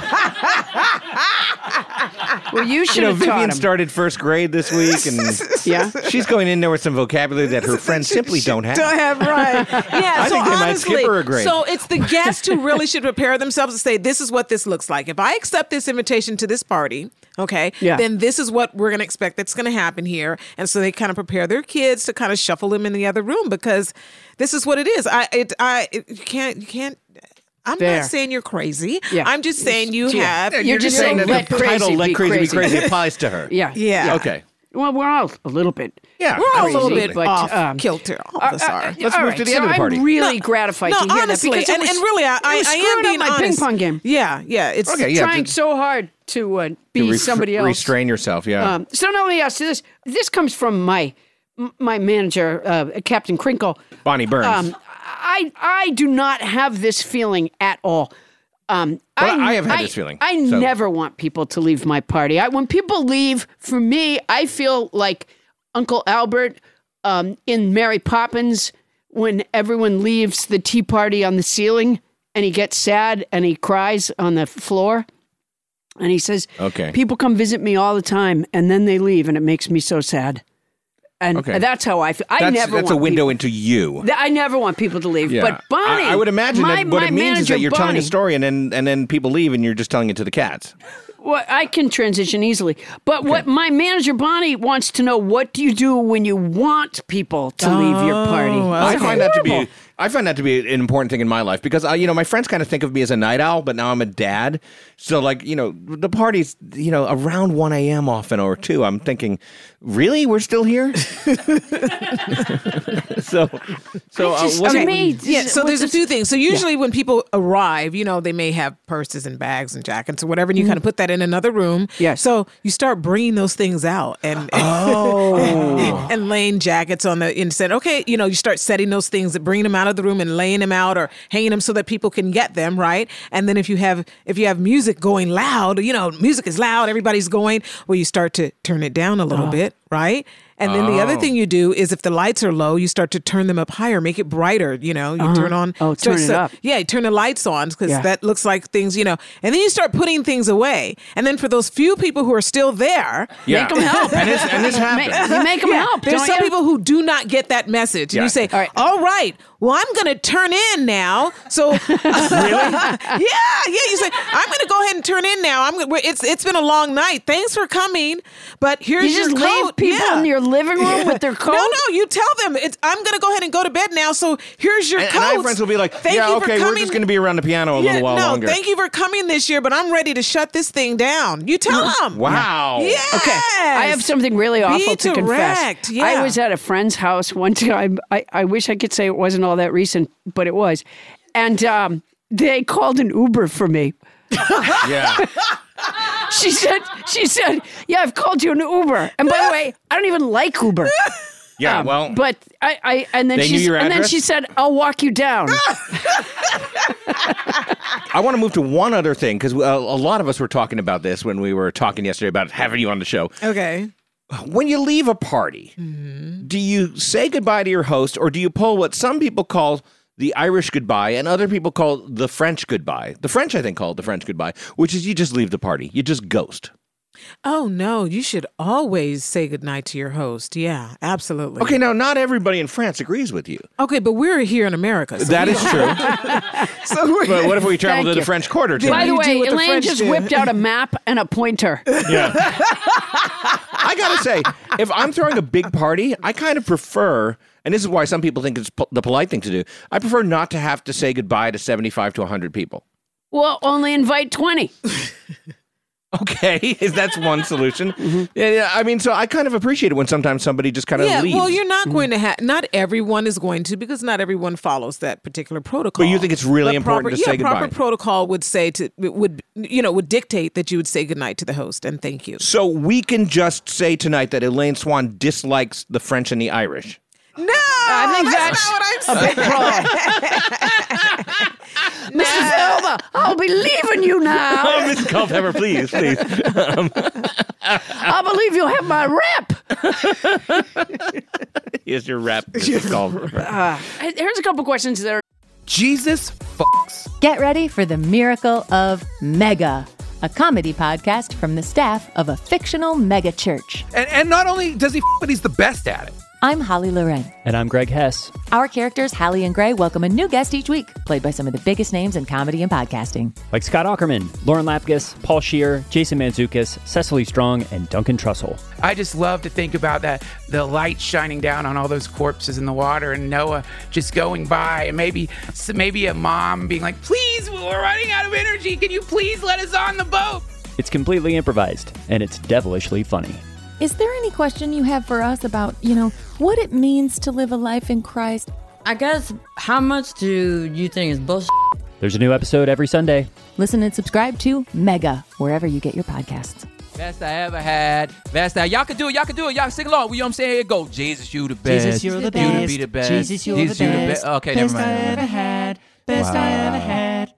[SPEAKER 1] Well, you should
[SPEAKER 4] you know,
[SPEAKER 1] have taught
[SPEAKER 4] Vivian
[SPEAKER 1] him.
[SPEAKER 4] started first grade this week, and
[SPEAKER 1] yeah,
[SPEAKER 4] she's going in there with some vocabulary that her friends simply don't have.
[SPEAKER 7] Don't have right. Yeah,
[SPEAKER 4] I
[SPEAKER 7] so
[SPEAKER 4] think they might
[SPEAKER 7] honestly,
[SPEAKER 4] skip her a grade.
[SPEAKER 7] So it's the guests who really should prepare themselves to say, "This is what this looks like. If I accept this invitation to this party, okay,
[SPEAKER 1] yeah.
[SPEAKER 7] then this is what we're going to expect that's going to happen here." And so they kind of prepare their kids to kind of shuffle them in the other room because this is what it is. I, it, I, it, you can't, you can't. I'm
[SPEAKER 1] Fair.
[SPEAKER 7] not saying you're crazy.
[SPEAKER 1] Yeah.
[SPEAKER 7] I'm just saying you
[SPEAKER 1] Yeah.
[SPEAKER 7] have.
[SPEAKER 1] You're,
[SPEAKER 4] You're
[SPEAKER 1] just
[SPEAKER 4] just saying
[SPEAKER 1] saying
[SPEAKER 4] that
[SPEAKER 1] let
[SPEAKER 4] the
[SPEAKER 1] crazy
[SPEAKER 4] title
[SPEAKER 1] be
[SPEAKER 4] "Let Crazy
[SPEAKER 1] crazy.
[SPEAKER 4] Be Crazy" applies to her.
[SPEAKER 1] Yeah.
[SPEAKER 7] Yeah.
[SPEAKER 4] Okay.
[SPEAKER 1] Well, we're all a little bit.
[SPEAKER 4] Yeah.
[SPEAKER 7] We're all a little
[SPEAKER 1] Crazy,
[SPEAKER 7] bit
[SPEAKER 1] but,
[SPEAKER 7] off
[SPEAKER 1] um,
[SPEAKER 7] kilter. All of us
[SPEAKER 1] Uh,
[SPEAKER 7] are.
[SPEAKER 1] uh,
[SPEAKER 4] Let's
[SPEAKER 1] all
[SPEAKER 4] move
[SPEAKER 1] right,
[SPEAKER 4] to the
[SPEAKER 1] so
[SPEAKER 4] end of the party.
[SPEAKER 1] I'm really
[SPEAKER 7] No,
[SPEAKER 1] gratified
[SPEAKER 7] no,
[SPEAKER 1] to hear
[SPEAKER 7] honestly,
[SPEAKER 1] that because
[SPEAKER 7] and,
[SPEAKER 1] it was,
[SPEAKER 7] and really, I, I,
[SPEAKER 1] it was
[SPEAKER 7] I am
[SPEAKER 1] screwing up
[SPEAKER 7] being
[SPEAKER 1] my
[SPEAKER 7] honest.
[SPEAKER 1] ping pong game.
[SPEAKER 7] Yeah, yeah. It's
[SPEAKER 4] Okay, yeah.
[SPEAKER 1] Trying
[SPEAKER 4] to-
[SPEAKER 1] so hard to uh, be
[SPEAKER 4] to ref-
[SPEAKER 1] somebody else.
[SPEAKER 4] Restrain yourself, yeah.
[SPEAKER 1] Um, so not only us, this this comes from my my manager, uh, Captain Crinkle.
[SPEAKER 4] Bonnie Burns.
[SPEAKER 1] Um, I I do not have this feeling at all. Um,
[SPEAKER 4] Well, I have had this feeling,
[SPEAKER 1] I
[SPEAKER 4] so-
[SPEAKER 1] never want people to leave my party. I, when people leave, for me, I feel like Uncle Albert um, in Mary Poppins when everyone leaves the tea party on the ceiling and he gets sad and he cries on the floor. And he says,
[SPEAKER 4] Okay.
[SPEAKER 1] people come visit me all the time and then they leave and it makes me so sad. And
[SPEAKER 4] Okay.
[SPEAKER 1] that's how I feel. I
[SPEAKER 4] that's
[SPEAKER 1] never
[SPEAKER 4] that's a
[SPEAKER 1] want
[SPEAKER 4] window
[SPEAKER 1] people-
[SPEAKER 4] into you.
[SPEAKER 1] Th- I never want people to leave.
[SPEAKER 4] Yeah.
[SPEAKER 1] But Bonnie,
[SPEAKER 4] I, I would imagine
[SPEAKER 1] my,
[SPEAKER 4] that what
[SPEAKER 1] my
[SPEAKER 4] it means is
[SPEAKER 1] manager,
[SPEAKER 4] that you're telling
[SPEAKER 1] Bonnie,
[SPEAKER 4] a story and then and then people leave and you're just telling it to the cats.
[SPEAKER 1] Well, I can transition easily. But what my manager, Bonnie, wants to know, what do you do when you want people to leave your party?
[SPEAKER 7] Oh,
[SPEAKER 4] I
[SPEAKER 1] It's
[SPEAKER 4] find that to be
[SPEAKER 1] horrible.
[SPEAKER 4] I find that to be an important thing in my life because I, you know, my friends kind of think of me as a night owl, but now I'm a dad. So like, you know, the party's, you know, around one a.m. often or two. I'm thinking, really, we're still here? so, so uh,
[SPEAKER 1] just-
[SPEAKER 4] what's
[SPEAKER 1] to
[SPEAKER 4] it-
[SPEAKER 1] me,
[SPEAKER 7] Yeah, so
[SPEAKER 1] what
[SPEAKER 7] there's a
[SPEAKER 1] this-
[SPEAKER 7] few things. So usually when people arrive, you know, they may have purses and bags and jackets or whatever, and you kind of put that in another room.
[SPEAKER 1] Yes.
[SPEAKER 7] So you start bringing those things out and
[SPEAKER 1] Oh.
[SPEAKER 7] and laying jackets on the inside. Okay, you know, you start setting those things, bringing them out of the room and laying them out or hanging them so that people can get them, right? And then if you have if you have music going loud, you know, music is loud, everybody's going, well, you start to turn it down a little bit, right? And then the other
[SPEAKER 4] Oh.
[SPEAKER 7] thing you do is if the lights are low, you start to turn them up higher, make it brighter, you know, you turn on.
[SPEAKER 1] Oh,
[SPEAKER 7] so-
[SPEAKER 1] turn it
[SPEAKER 7] so-
[SPEAKER 1] up.
[SPEAKER 7] Yeah, you turn the lights on because
[SPEAKER 1] Yeah.
[SPEAKER 7] that looks like things, you know, and then you start putting things away. And then for those few people who are still there,
[SPEAKER 4] yeah.
[SPEAKER 1] Make 'em help.
[SPEAKER 4] And this, and this happens.
[SPEAKER 1] Make, you make them
[SPEAKER 7] yeah,
[SPEAKER 1] help.
[SPEAKER 7] there's
[SPEAKER 1] don't
[SPEAKER 7] some
[SPEAKER 1] you?
[SPEAKER 7] people who do not get that message. And
[SPEAKER 4] Yeah.
[SPEAKER 7] you say,
[SPEAKER 1] All right.
[SPEAKER 7] all right, well, I'm going to turn in now. So, really? yeah, yeah. You say, I'm going to go ahead and turn in now. I'm gonna, it's It's been a long night. Thanks for coming. But here's
[SPEAKER 1] You just
[SPEAKER 7] your
[SPEAKER 1] leave
[SPEAKER 7] coat.
[SPEAKER 1] people
[SPEAKER 7] Yeah.
[SPEAKER 1] in your living room with their coat?
[SPEAKER 7] No, no, you tell them, it's, I'm going to go ahead and go to bed now. So here's your
[SPEAKER 4] And,
[SPEAKER 7] coat.
[SPEAKER 4] and my friends will be like,
[SPEAKER 7] Thank
[SPEAKER 4] yeah,
[SPEAKER 7] you for
[SPEAKER 4] okay, we're
[SPEAKER 7] coming.
[SPEAKER 4] just going to be around the piano a
[SPEAKER 7] Yeah,
[SPEAKER 4] little while
[SPEAKER 7] no,
[SPEAKER 4] longer.
[SPEAKER 7] thank you for coming this year, but I'm ready to shut this thing down. You tell them.
[SPEAKER 4] Wow.
[SPEAKER 7] Yeah.
[SPEAKER 1] Okay, I have something really awful to confess.
[SPEAKER 7] direct, yeah.
[SPEAKER 1] I was at a friend's house one time. I, I wish I could say it wasn't all that recent, but it was. And um, they called an Uber for me.
[SPEAKER 4] Yeah.
[SPEAKER 1] She said, she said, yeah, I've called you an Uber. And by the way, I don't even like Uber.
[SPEAKER 4] Yeah,
[SPEAKER 1] Um,
[SPEAKER 4] well.
[SPEAKER 1] but I, I and then
[SPEAKER 4] They
[SPEAKER 1] she
[SPEAKER 4] knew your
[SPEAKER 1] and then
[SPEAKER 4] address?
[SPEAKER 1] she said, I'll walk you down.
[SPEAKER 4] I want to move to one other thing because uh, a lot of us were talking about this when we were talking yesterday about having you on the show.
[SPEAKER 7] Okay.
[SPEAKER 4] When you leave a party, do you say goodbye to your host or do you pull what some people call the Irish goodbye and other people call the French goodbye? The French, I think, call it the French goodbye, which is you just leave the party. You just ghost.
[SPEAKER 7] Oh, no, you should always say goodnight to your host. Yeah, absolutely.
[SPEAKER 4] Okay, now not everybody in France agrees with you.
[SPEAKER 7] Okay, but we're here in America. So
[SPEAKER 4] That
[SPEAKER 7] we
[SPEAKER 4] is
[SPEAKER 7] don't-
[SPEAKER 4] true.
[SPEAKER 7] So we're,
[SPEAKER 4] But what if we travel
[SPEAKER 1] Thank
[SPEAKER 4] to the
[SPEAKER 1] you.
[SPEAKER 4] French Quarter
[SPEAKER 1] By
[SPEAKER 4] tonight?
[SPEAKER 1] the
[SPEAKER 7] you do
[SPEAKER 1] way,
[SPEAKER 7] what the
[SPEAKER 1] Elaine
[SPEAKER 7] French
[SPEAKER 1] just
[SPEAKER 7] do.
[SPEAKER 1] whipped out a map and a pointer.
[SPEAKER 4] Yeah. I gotta say, if I'm throwing a big party, I kind of prefer, and this is why some people think it's po- the polite thing to do, I prefer not to have to say goodbye to seventy-five to one hundred people.
[SPEAKER 1] Well, only invite twenty.
[SPEAKER 4] Okay, that's one solution. Yeah, yeah, I mean, so I kind of appreciate it when sometimes somebody just kind of
[SPEAKER 7] yeah,
[SPEAKER 4] leaves.
[SPEAKER 7] well, you're not going to have, not everyone is going to, because not everyone follows that particular protocol.
[SPEAKER 4] But you think it's really
[SPEAKER 7] But
[SPEAKER 4] important
[SPEAKER 7] proper,
[SPEAKER 4] to say
[SPEAKER 7] yeah,
[SPEAKER 4] goodbye.
[SPEAKER 7] proper protocol would say to, would, you know, would dictate that you would say goodnight to the host and thank you.
[SPEAKER 4] So we can just say tonight that Elaine Swan dislikes the French and the Irish.
[SPEAKER 7] No,
[SPEAKER 1] I think that's,
[SPEAKER 7] that's
[SPEAKER 1] a big problem. Mister Silva, I'll be leaving you now.
[SPEAKER 4] Oh, Missus Culpepper, please, please. Um,
[SPEAKER 1] I believe you'll have my rep.
[SPEAKER 4] Here's your rep, Missus Culpepper.
[SPEAKER 1] Uh, here's a couple questions that are.
[SPEAKER 9] Jesus fucks.
[SPEAKER 10] Get ready for the miracle of Mega, a comedy podcast from the staff of a fictional mega church.
[SPEAKER 9] And, and not only does he f, but he's the best at it.
[SPEAKER 10] I'm Holly Loren.
[SPEAKER 11] And I'm Greg Hess.
[SPEAKER 10] Our characters, Hallie and Gray, welcome a new guest each week, played by some of the biggest names in comedy and podcasting.
[SPEAKER 11] Like Scott Aukerman, Lauren Lapkus, Paul Scheer, Jason Mantzoukas, Cecily Strong, and Duncan Trussell.
[SPEAKER 12] I just love to think about that, the light shining down on all those corpses in the water and Noah just going by and maybe maybe a mom being like, please, we're running out of energy. Can you please let us on the boat?
[SPEAKER 11] It's completely improvised, and it's devilishly funny.
[SPEAKER 10] Is there any question you have for us about, you know, what it means to live a life in Christ?
[SPEAKER 13] I guess, how much do you think is bullshit?
[SPEAKER 11] There's a new episode every Sunday.
[SPEAKER 10] Listen and subscribe to Mega, wherever you get your podcasts.
[SPEAKER 9] Best I ever had. Best I... Y'all can do it. Y'all can do it. Y'all sing along. You know what I'm saying? Here it go. Jesus, you the best.
[SPEAKER 11] Jesus, you're the
[SPEAKER 9] You
[SPEAKER 11] best.
[SPEAKER 9] to be the best.
[SPEAKER 11] Jesus, you're
[SPEAKER 9] Jesus,
[SPEAKER 11] the
[SPEAKER 9] you
[SPEAKER 11] best.
[SPEAKER 9] be- okay,
[SPEAKER 11] Best
[SPEAKER 9] never mind.
[SPEAKER 11] I ever had. Best
[SPEAKER 9] Wow.
[SPEAKER 11] I ever had.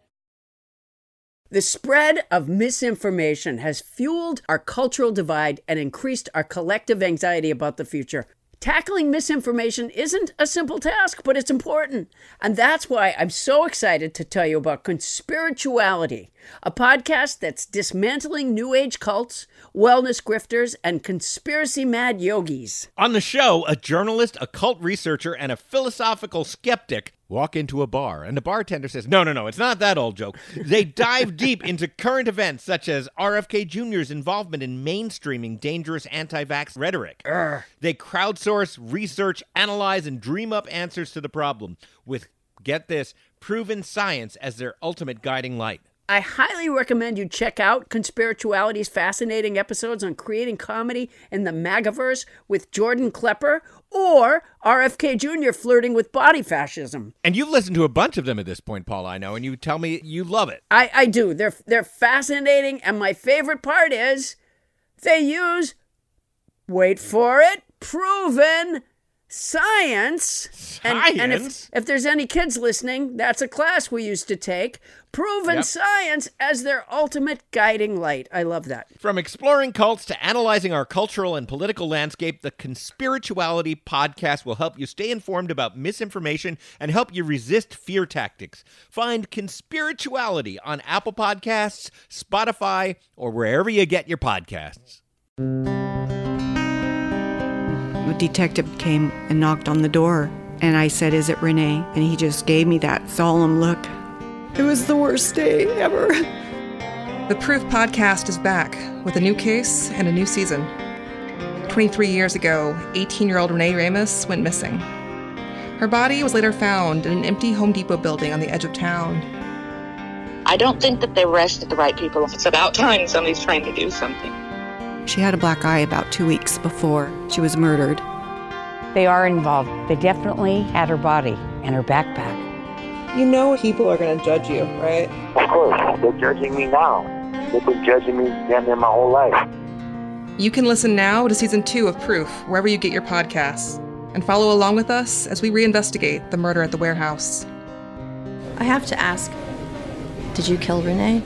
[SPEAKER 1] The spread of misinformation has fueled our cultural divide and increased our collective anxiety about the future. Tackling misinformation isn't a simple task, but it's important. And that's why I'm so excited to tell you about Conspirituality, a podcast that's dismantling New Age cults, wellness grifters, and conspiracy-mad yogis.
[SPEAKER 4] On the show, a journalist, a cult researcher, and a philosophical skeptic walk into a bar, and the bartender says, no, no, no, it's not that old joke. They dive deep into current events, such as R F K Junior's involvement in mainstreaming dangerous anti-vax rhetoric.
[SPEAKER 1] Urgh.
[SPEAKER 4] They crowdsource, research, analyze, and dream up answers to the problem with, get this, proven science as their ultimate guiding light.
[SPEAKER 1] I highly recommend you check out Conspirituality's fascinating episodes on creating comedy in the MAGAverse with Jordan Klepper or R F K Junior flirting with body fascism.
[SPEAKER 4] And you've listened to a bunch of them at this point, Paul, I know, and you tell me you love it.
[SPEAKER 1] I, I do. They're, they're fascinating, and my favorite part is they use, wait for it, proven science.
[SPEAKER 4] Science?
[SPEAKER 1] And, and if, if there's any kids listening, that's a class we used to take. Proven
[SPEAKER 4] Yep.
[SPEAKER 1] science as their ultimate guiding light. I love that.
[SPEAKER 4] From exploring cults to analyzing our cultural and political landscape, the Conspirituality podcast will help you stay informed about misinformation and help you resist fear tactics. Find Conspirituality on Apple Podcasts, Spotify, or wherever you get your podcasts.
[SPEAKER 14] A detective came and knocked on the door, and I said, "Is it Renee?" And he just gave me that solemn look. It was the worst day ever.
[SPEAKER 15] The Proof podcast is back with a new case and a new season. twenty-three years ago, eighteen-year-old Renee Ramos went missing. Her body was later found in an empty Home Depot building on the edge of town.
[SPEAKER 16] I don't think that they arrested the right people. It's about time somebody's trying to do something.
[SPEAKER 14] She had a black eye about two weeks before she was murdered.
[SPEAKER 17] They are involved. They definitely had her body and her backpack.
[SPEAKER 15] You know people are going to judge you, right?
[SPEAKER 18] Of course. They're judging me now. They've been judging me damn near my whole life.
[SPEAKER 15] You can listen now to season two of Proof, wherever you get your podcasts, and follow along with us as we reinvestigate the murder at the warehouse.
[SPEAKER 19] I have to ask, did you kill Renee?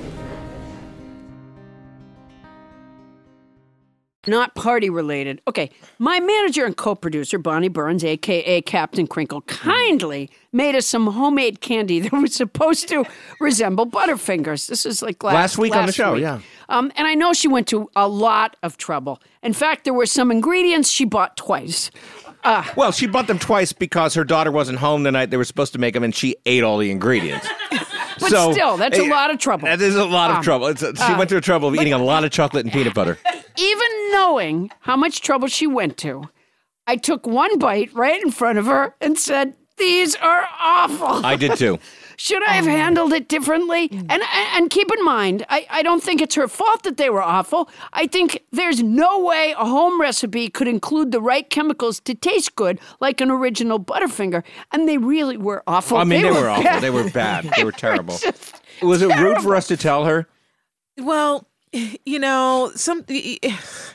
[SPEAKER 1] Not party related. Okay, my manager and co-producer, Bonnie Burns, a k a. Captain Crinkle, kindly made us some homemade candy that was supposed to resemble Butterfingers. This is like last,
[SPEAKER 4] Last week on the
[SPEAKER 1] last
[SPEAKER 4] show,
[SPEAKER 1] week.
[SPEAKER 4] yeah.
[SPEAKER 1] Um, and I know she went to a lot of trouble. In fact, there were some ingredients she bought twice. Uh,
[SPEAKER 4] Well, she bought them twice because her daughter wasn't home the night they were supposed to make them, and she ate all the ingredients.
[SPEAKER 1] but
[SPEAKER 4] So,
[SPEAKER 1] still, that's a
[SPEAKER 4] eh,
[SPEAKER 1] lot of trouble.
[SPEAKER 4] That is a lot of
[SPEAKER 1] Um,
[SPEAKER 4] trouble. It's a, she
[SPEAKER 1] uh,
[SPEAKER 4] went through the trouble of eating a lot of chocolate and peanut butter.
[SPEAKER 1] Even knowing how much trouble she went to, I took one bite right in front of her and said, "These are awful."
[SPEAKER 4] I did too.
[SPEAKER 1] Should I have handled it differently? And and keep in mind, I, I don't think it's her fault that they were awful. I think there's no way a home recipe could include the right chemicals to taste good like an original Butterfinger. And they really were awful.
[SPEAKER 4] I mean, they, were, awful.
[SPEAKER 1] bad.
[SPEAKER 4] They were bad. They were terrible.
[SPEAKER 1] just
[SPEAKER 4] Was it rude
[SPEAKER 1] terrible.
[SPEAKER 4] for us to tell her?
[SPEAKER 7] Well, you know, some the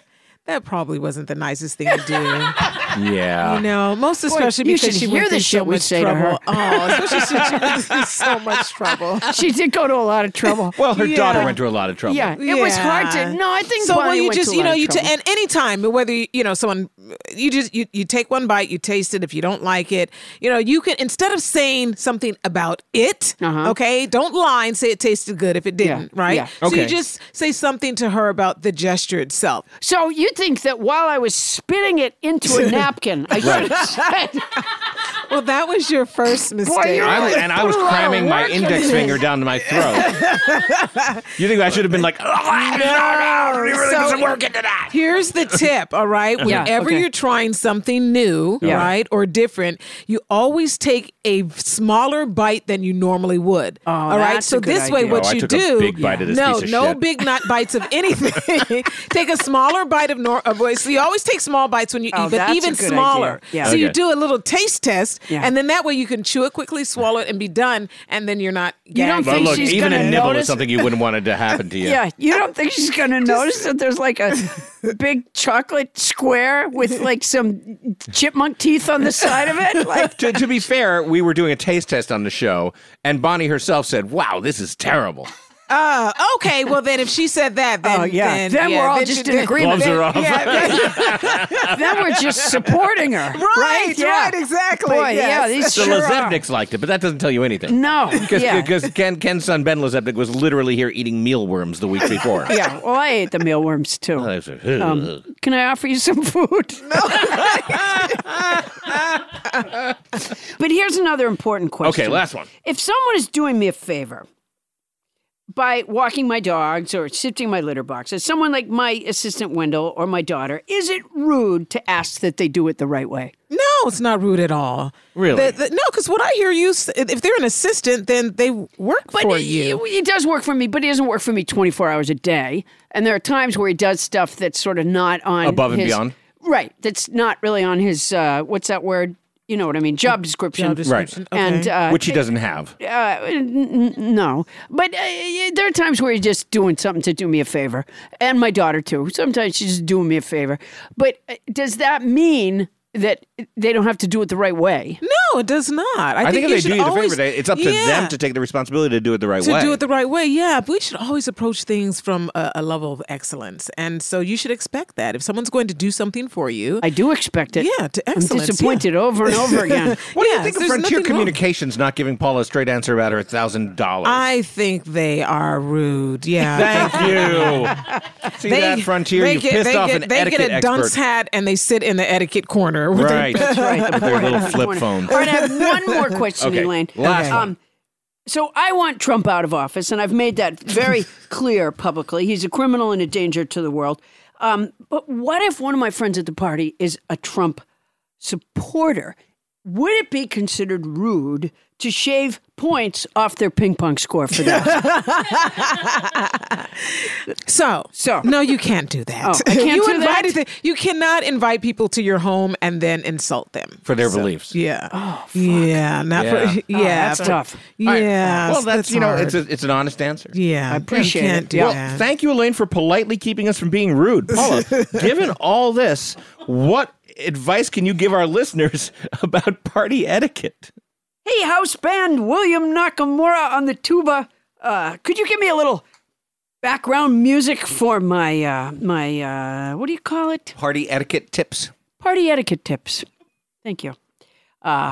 [SPEAKER 7] that probably wasn't the nicest thing to do.
[SPEAKER 4] Yeah.
[SPEAKER 7] You know, most especially
[SPEAKER 1] Boy, you
[SPEAKER 7] because
[SPEAKER 1] should
[SPEAKER 7] she
[SPEAKER 1] hear
[SPEAKER 7] went
[SPEAKER 1] the
[SPEAKER 7] through
[SPEAKER 1] shit
[SPEAKER 7] so
[SPEAKER 1] we
[SPEAKER 7] much
[SPEAKER 1] say to
[SPEAKER 7] trouble.
[SPEAKER 1] her.
[SPEAKER 7] Oh, especially since she went through so much trouble.
[SPEAKER 1] She did go to a lot of trouble.
[SPEAKER 4] Well, her
[SPEAKER 7] Yeah.
[SPEAKER 4] daughter went to a lot of trouble.
[SPEAKER 1] Yeah, it was hard to. No, I think
[SPEAKER 7] so.
[SPEAKER 1] Bonnie
[SPEAKER 7] Well, you
[SPEAKER 1] went
[SPEAKER 7] just
[SPEAKER 1] to a
[SPEAKER 7] you know
[SPEAKER 1] lot of
[SPEAKER 7] you t-
[SPEAKER 1] trouble.
[SPEAKER 7] and anytime whether you, you know someone you just you, you take one bite, you taste it. If you don't like it, you know you can instead of saying something about it,
[SPEAKER 1] Uh-huh.
[SPEAKER 7] okay, don't lie and say it tasted good if it didn't,
[SPEAKER 1] Yeah,
[SPEAKER 7] right?
[SPEAKER 1] yeah.
[SPEAKER 7] So
[SPEAKER 4] Okay.
[SPEAKER 7] you just say something to her about the gesture itself.
[SPEAKER 1] So you think that while I was spitting it into a napkin, I should have said,
[SPEAKER 7] Well, that was your first mistake.
[SPEAKER 1] you're
[SPEAKER 4] I was,
[SPEAKER 1] really
[SPEAKER 4] and I was
[SPEAKER 1] put a lot of
[SPEAKER 4] cramming my
[SPEAKER 1] work
[SPEAKER 4] index
[SPEAKER 1] into
[SPEAKER 4] finger
[SPEAKER 1] this.
[SPEAKER 4] down to my throat. You think I should have been like, oh, no, no, you really put some work into that.
[SPEAKER 7] Here's the tip, all right?
[SPEAKER 1] Yeah,
[SPEAKER 7] Whenever
[SPEAKER 1] okay.
[SPEAKER 7] you're trying something new,
[SPEAKER 1] Yeah.
[SPEAKER 7] right, or different, you always take a smaller bite than you normally would.
[SPEAKER 1] Oh,
[SPEAKER 7] all right?
[SPEAKER 1] that's
[SPEAKER 7] So
[SPEAKER 1] a good
[SPEAKER 7] this way,
[SPEAKER 1] idea.
[SPEAKER 7] what
[SPEAKER 4] Oh, I
[SPEAKER 7] you
[SPEAKER 4] took a
[SPEAKER 7] do,
[SPEAKER 4] big bite of this
[SPEAKER 7] no,
[SPEAKER 4] piece of
[SPEAKER 7] no
[SPEAKER 4] shit.
[SPEAKER 7] big not bites of anything. Take a smaller bite of nor. Of, so you always take small bites when you
[SPEAKER 1] Oh,
[SPEAKER 7] eat, but
[SPEAKER 1] that's a
[SPEAKER 7] even
[SPEAKER 1] good
[SPEAKER 7] smaller.
[SPEAKER 1] idea. Yeah.
[SPEAKER 7] So you
[SPEAKER 4] Okay.
[SPEAKER 7] do a little taste test,
[SPEAKER 1] Yeah.
[SPEAKER 7] and then that way you can chew it quickly, swallow it, and be done, and then you're not.
[SPEAKER 1] You don't
[SPEAKER 7] gagging.
[SPEAKER 4] But
[SPEAKER 1] think
[SPEAKER 4] look,
[SPEAKER 1] she's
[SPEAKER 4] even a
[SPEAKER 1] gonna
[SPEAKER 4] nibble
[SPEAKER 1] notice-
[SPEAKER 4] is something you wouldn't want it to happen to you.
[SPEAKER 1] Yeah, you don't think she's going to notice that there's like a big chocolate square with like some chipmunk teeth on the side of it? Like,
[SPEAKER 4] to, to be fair, we were doing a taste test on the show, and Bonnie herself said, wow, this is terrible.
[SPEAKER 7] Uh, okay, well then if she said that, then
[SPEAKER 1] Oh, yeah.
[SPEAKER 7] then,
[SPEAKER 1] Then
[SPEAKER 7] yeah,
[SPEAKER 1] we're all
[SPEAKER 7] then
[SPEAKER 1] just
[SPEAKER 7] she-
[SPEAKER 1] in
[SPEAKER 7] then-
[SPEAKER 1] agreement.
[SPEAKER 4] Gloves are off.
[SPEAKER 7] Yeah,
[SPEAKER 1] then we're just supporting her.
[SPEAKER 7] Right,
[SPEAKER 1] Yeah.
[SPEAKER 7] right, exactly.
[SPEAKER 1] Boy,
[SPEAKER 7] yes.
[SPEAKER 1] yeah, these
[SPEAKER 4] The
[SPEAKER 1] sure are.
[SPEAKER 4] Lezebniks liked it, but that doesn't tell you anything.
[SPEAKER 1] No,
[SPEAKER 4] Because
[SPEAKER 1] yeah.
[SPEAKER 4] Ken, Ken's son, Ben Lezebnik, was literally here eating mealworms the week before.
[SPEAKER 1] Yeah, well, I ate the mealworms too.
[SPEAKER 4] I was like, "Ugh."
[SPEAKER 1] Um, can I offer you some food? But here's another important question.
[SPEAKER 4] Okay, last one.
[SPEAKER 1] If someone is doing me a favor by walking my dogs or sifting my litter boxes, someone like my assistant Wendell or my daughter, is it rude to ask that they do it the right way?
[SPEAKER 7] No, it's not rude at all.
[SPEAKER 4] Really?
[SPEAKER 7] The- the- no, because what I hear you, s- if they're an assistant, then they work
[SPEAKER 1] But
[SPEAKER 7] for
[SPEAKER 1] it,
[SPEAKER 7] you.
[SPEAKER 1] it does work for me, but it doesn't work for me twenty-four hours a day. And there are times where he does stuff that's sort of not on
[SPEAKER 4] Above and
[SPEAKER 1] his-
[SPEAKER 4] beyond?
[SPEAKER 1] Right. That's not really on his, uh, what's that word? You know what I mean? Job description.
[SPEAKER 7] Job description, okay.
[SPEAKER 1] And, uh,
[SPEAKER 4] Which he doesn't have.
[SPEAKER 1] Uh, n- n- no, but uh, there are times where he's just doing something to do me a favor, and my daughter too. Sometimes she's just doing me a favor. But uh, does that mean that they don't have to do it the right way?
[SPEAKER 7] No, it does not. I,
[SPEAKER 4] I, think,
[SPEAKER 7] you
[SPEAKER 4] if they
[SPEAKER 7] should
[SPEAKER 4] do you the
[SPEAKER 7] always-
[SPEAKER 4] favor, they- it's up to
[SPEAKER 7] Yeah.
[SPEAKER 4] them to take the responsibility to do it the right
[SPEAKER 7] to
[SPEAKER 4] way.
[SPEAKER 7] do it the right way, yeah. But we should always approach things from a, a level of excellence, and so you should expect that if someone's going to do something for you,
[SPEAKER 1] I do expect it.
[SPEAKER 7] yeah, to
[SPEAKER 1] I'm
[SPEAKER 7] excellence.
[SPEAKER 1] disappointed
[SPEAKER 7] yeah.
[SPEAKER 1] over and over again.
[SPEAKER 4] What do you
[SPEAKER 7] Yes,
[SPEAKER 4] think of
[SPEAKER 7] there's
[SPEAKER 4] Frontier
[SPEAKER 7] nothing wrong.
[SPEAKER 4] Communications not giving Paula a straight answer about her one thousand dollars?
[SPEAKER 7] I think they are rude. Yeah.
[SPEAKER 4] Thank you. See that, Frontier?
[SPEAKER 7] They
[SPEAKER 4] You
[SPEAKER 7] get,
[SPEAKER 4] pissed
[SPEAKER 7] they
[SPEAKER 4] off
[SPEAKER 7] get,
[SPEAKER 4] an
[SPEAKER 7] they
[SPEAKER 4] etiquette
[SPEAKER 7] get a
[SPEAKER 4] expert.
[SPEAKER 7] dunce hat and they sit in the etiquette corner. With
[SPEAKER 4] Right.
[SPEAKER 7] Their,
[SPEAKER 1] That's right.
[SPEAKER 4] With their little flip
[SPEAKER 1] Corner.
[SPEAKER 4] phone.
[SPEAKER 1] All right, I have one more question,
[SPEAKER 4] Okay,
[SPEAKER 1] Elaine.
[SPEAKER 4] last one.
[SPEAKER 1] Um, so I want Trump out of office, and I've made that very clear publicly. He's a criminal and a danger to the world. Um, but what if one of my friends at the party is a Trump supporter? Would it be considered rude to shave points off their ping pong score for that?
[SPEAKER 7] so,
[SPEAKER 1] so
[SPEAKER 7] no, you can't do that.
[SPEAKER 1] Oh, I can't
[SPEAKER 7] you
[SPEAKER 1] do
[SPEAKER 7] invited
[SPEAKER 1] that?
[SPEAKER 7] the- you cannot invite people to your home and then insult them
[SPEAKER 4] For their beliefs.
[SPEAKER 7] Yeah.
[SPEAKER 1] Oh,
[SPEAKER 7] yeah. Not
[SPEAKER 4] Yeah.
[SPEAKER 7] for
[SPEAKER 1] Oh,
[SPEAKER 7] yeah.
[SPEAKER 1] that's
[SPEAKER 7] for-
[SPEAKER 1] tough.
[SPEAKER 7] Yeah.
[SPEAKER 4] All right. Well, that's, you know,
[SPEAKER 7] hard.
[SPEAKER 4] it's a, it's an honest answer.
[SPEAKER 7] yeah.
[SPEAKER 1] I appreciate
[SPEAKER 7] you can't
[SPEAKER 1] it.
[SPEAKER 7] Do
[SPEAKER 4] Well,
[SPEAKER 7] that.
[SPEAKER 4] thank you, Elaine, for politely keeping us from being rude. Paula, given all this, what advice can you give our listeners about party etiquette?
[SPEAKER 1] Hey, house band, William Nakamura on the tuba. Uh, could you give me a little background music for my uh, my uh, what do you call it?
[SPEAKER 4] Party etiquette tips.
[SPEAKER 1] Party etiquette tips. Thank you. Uh,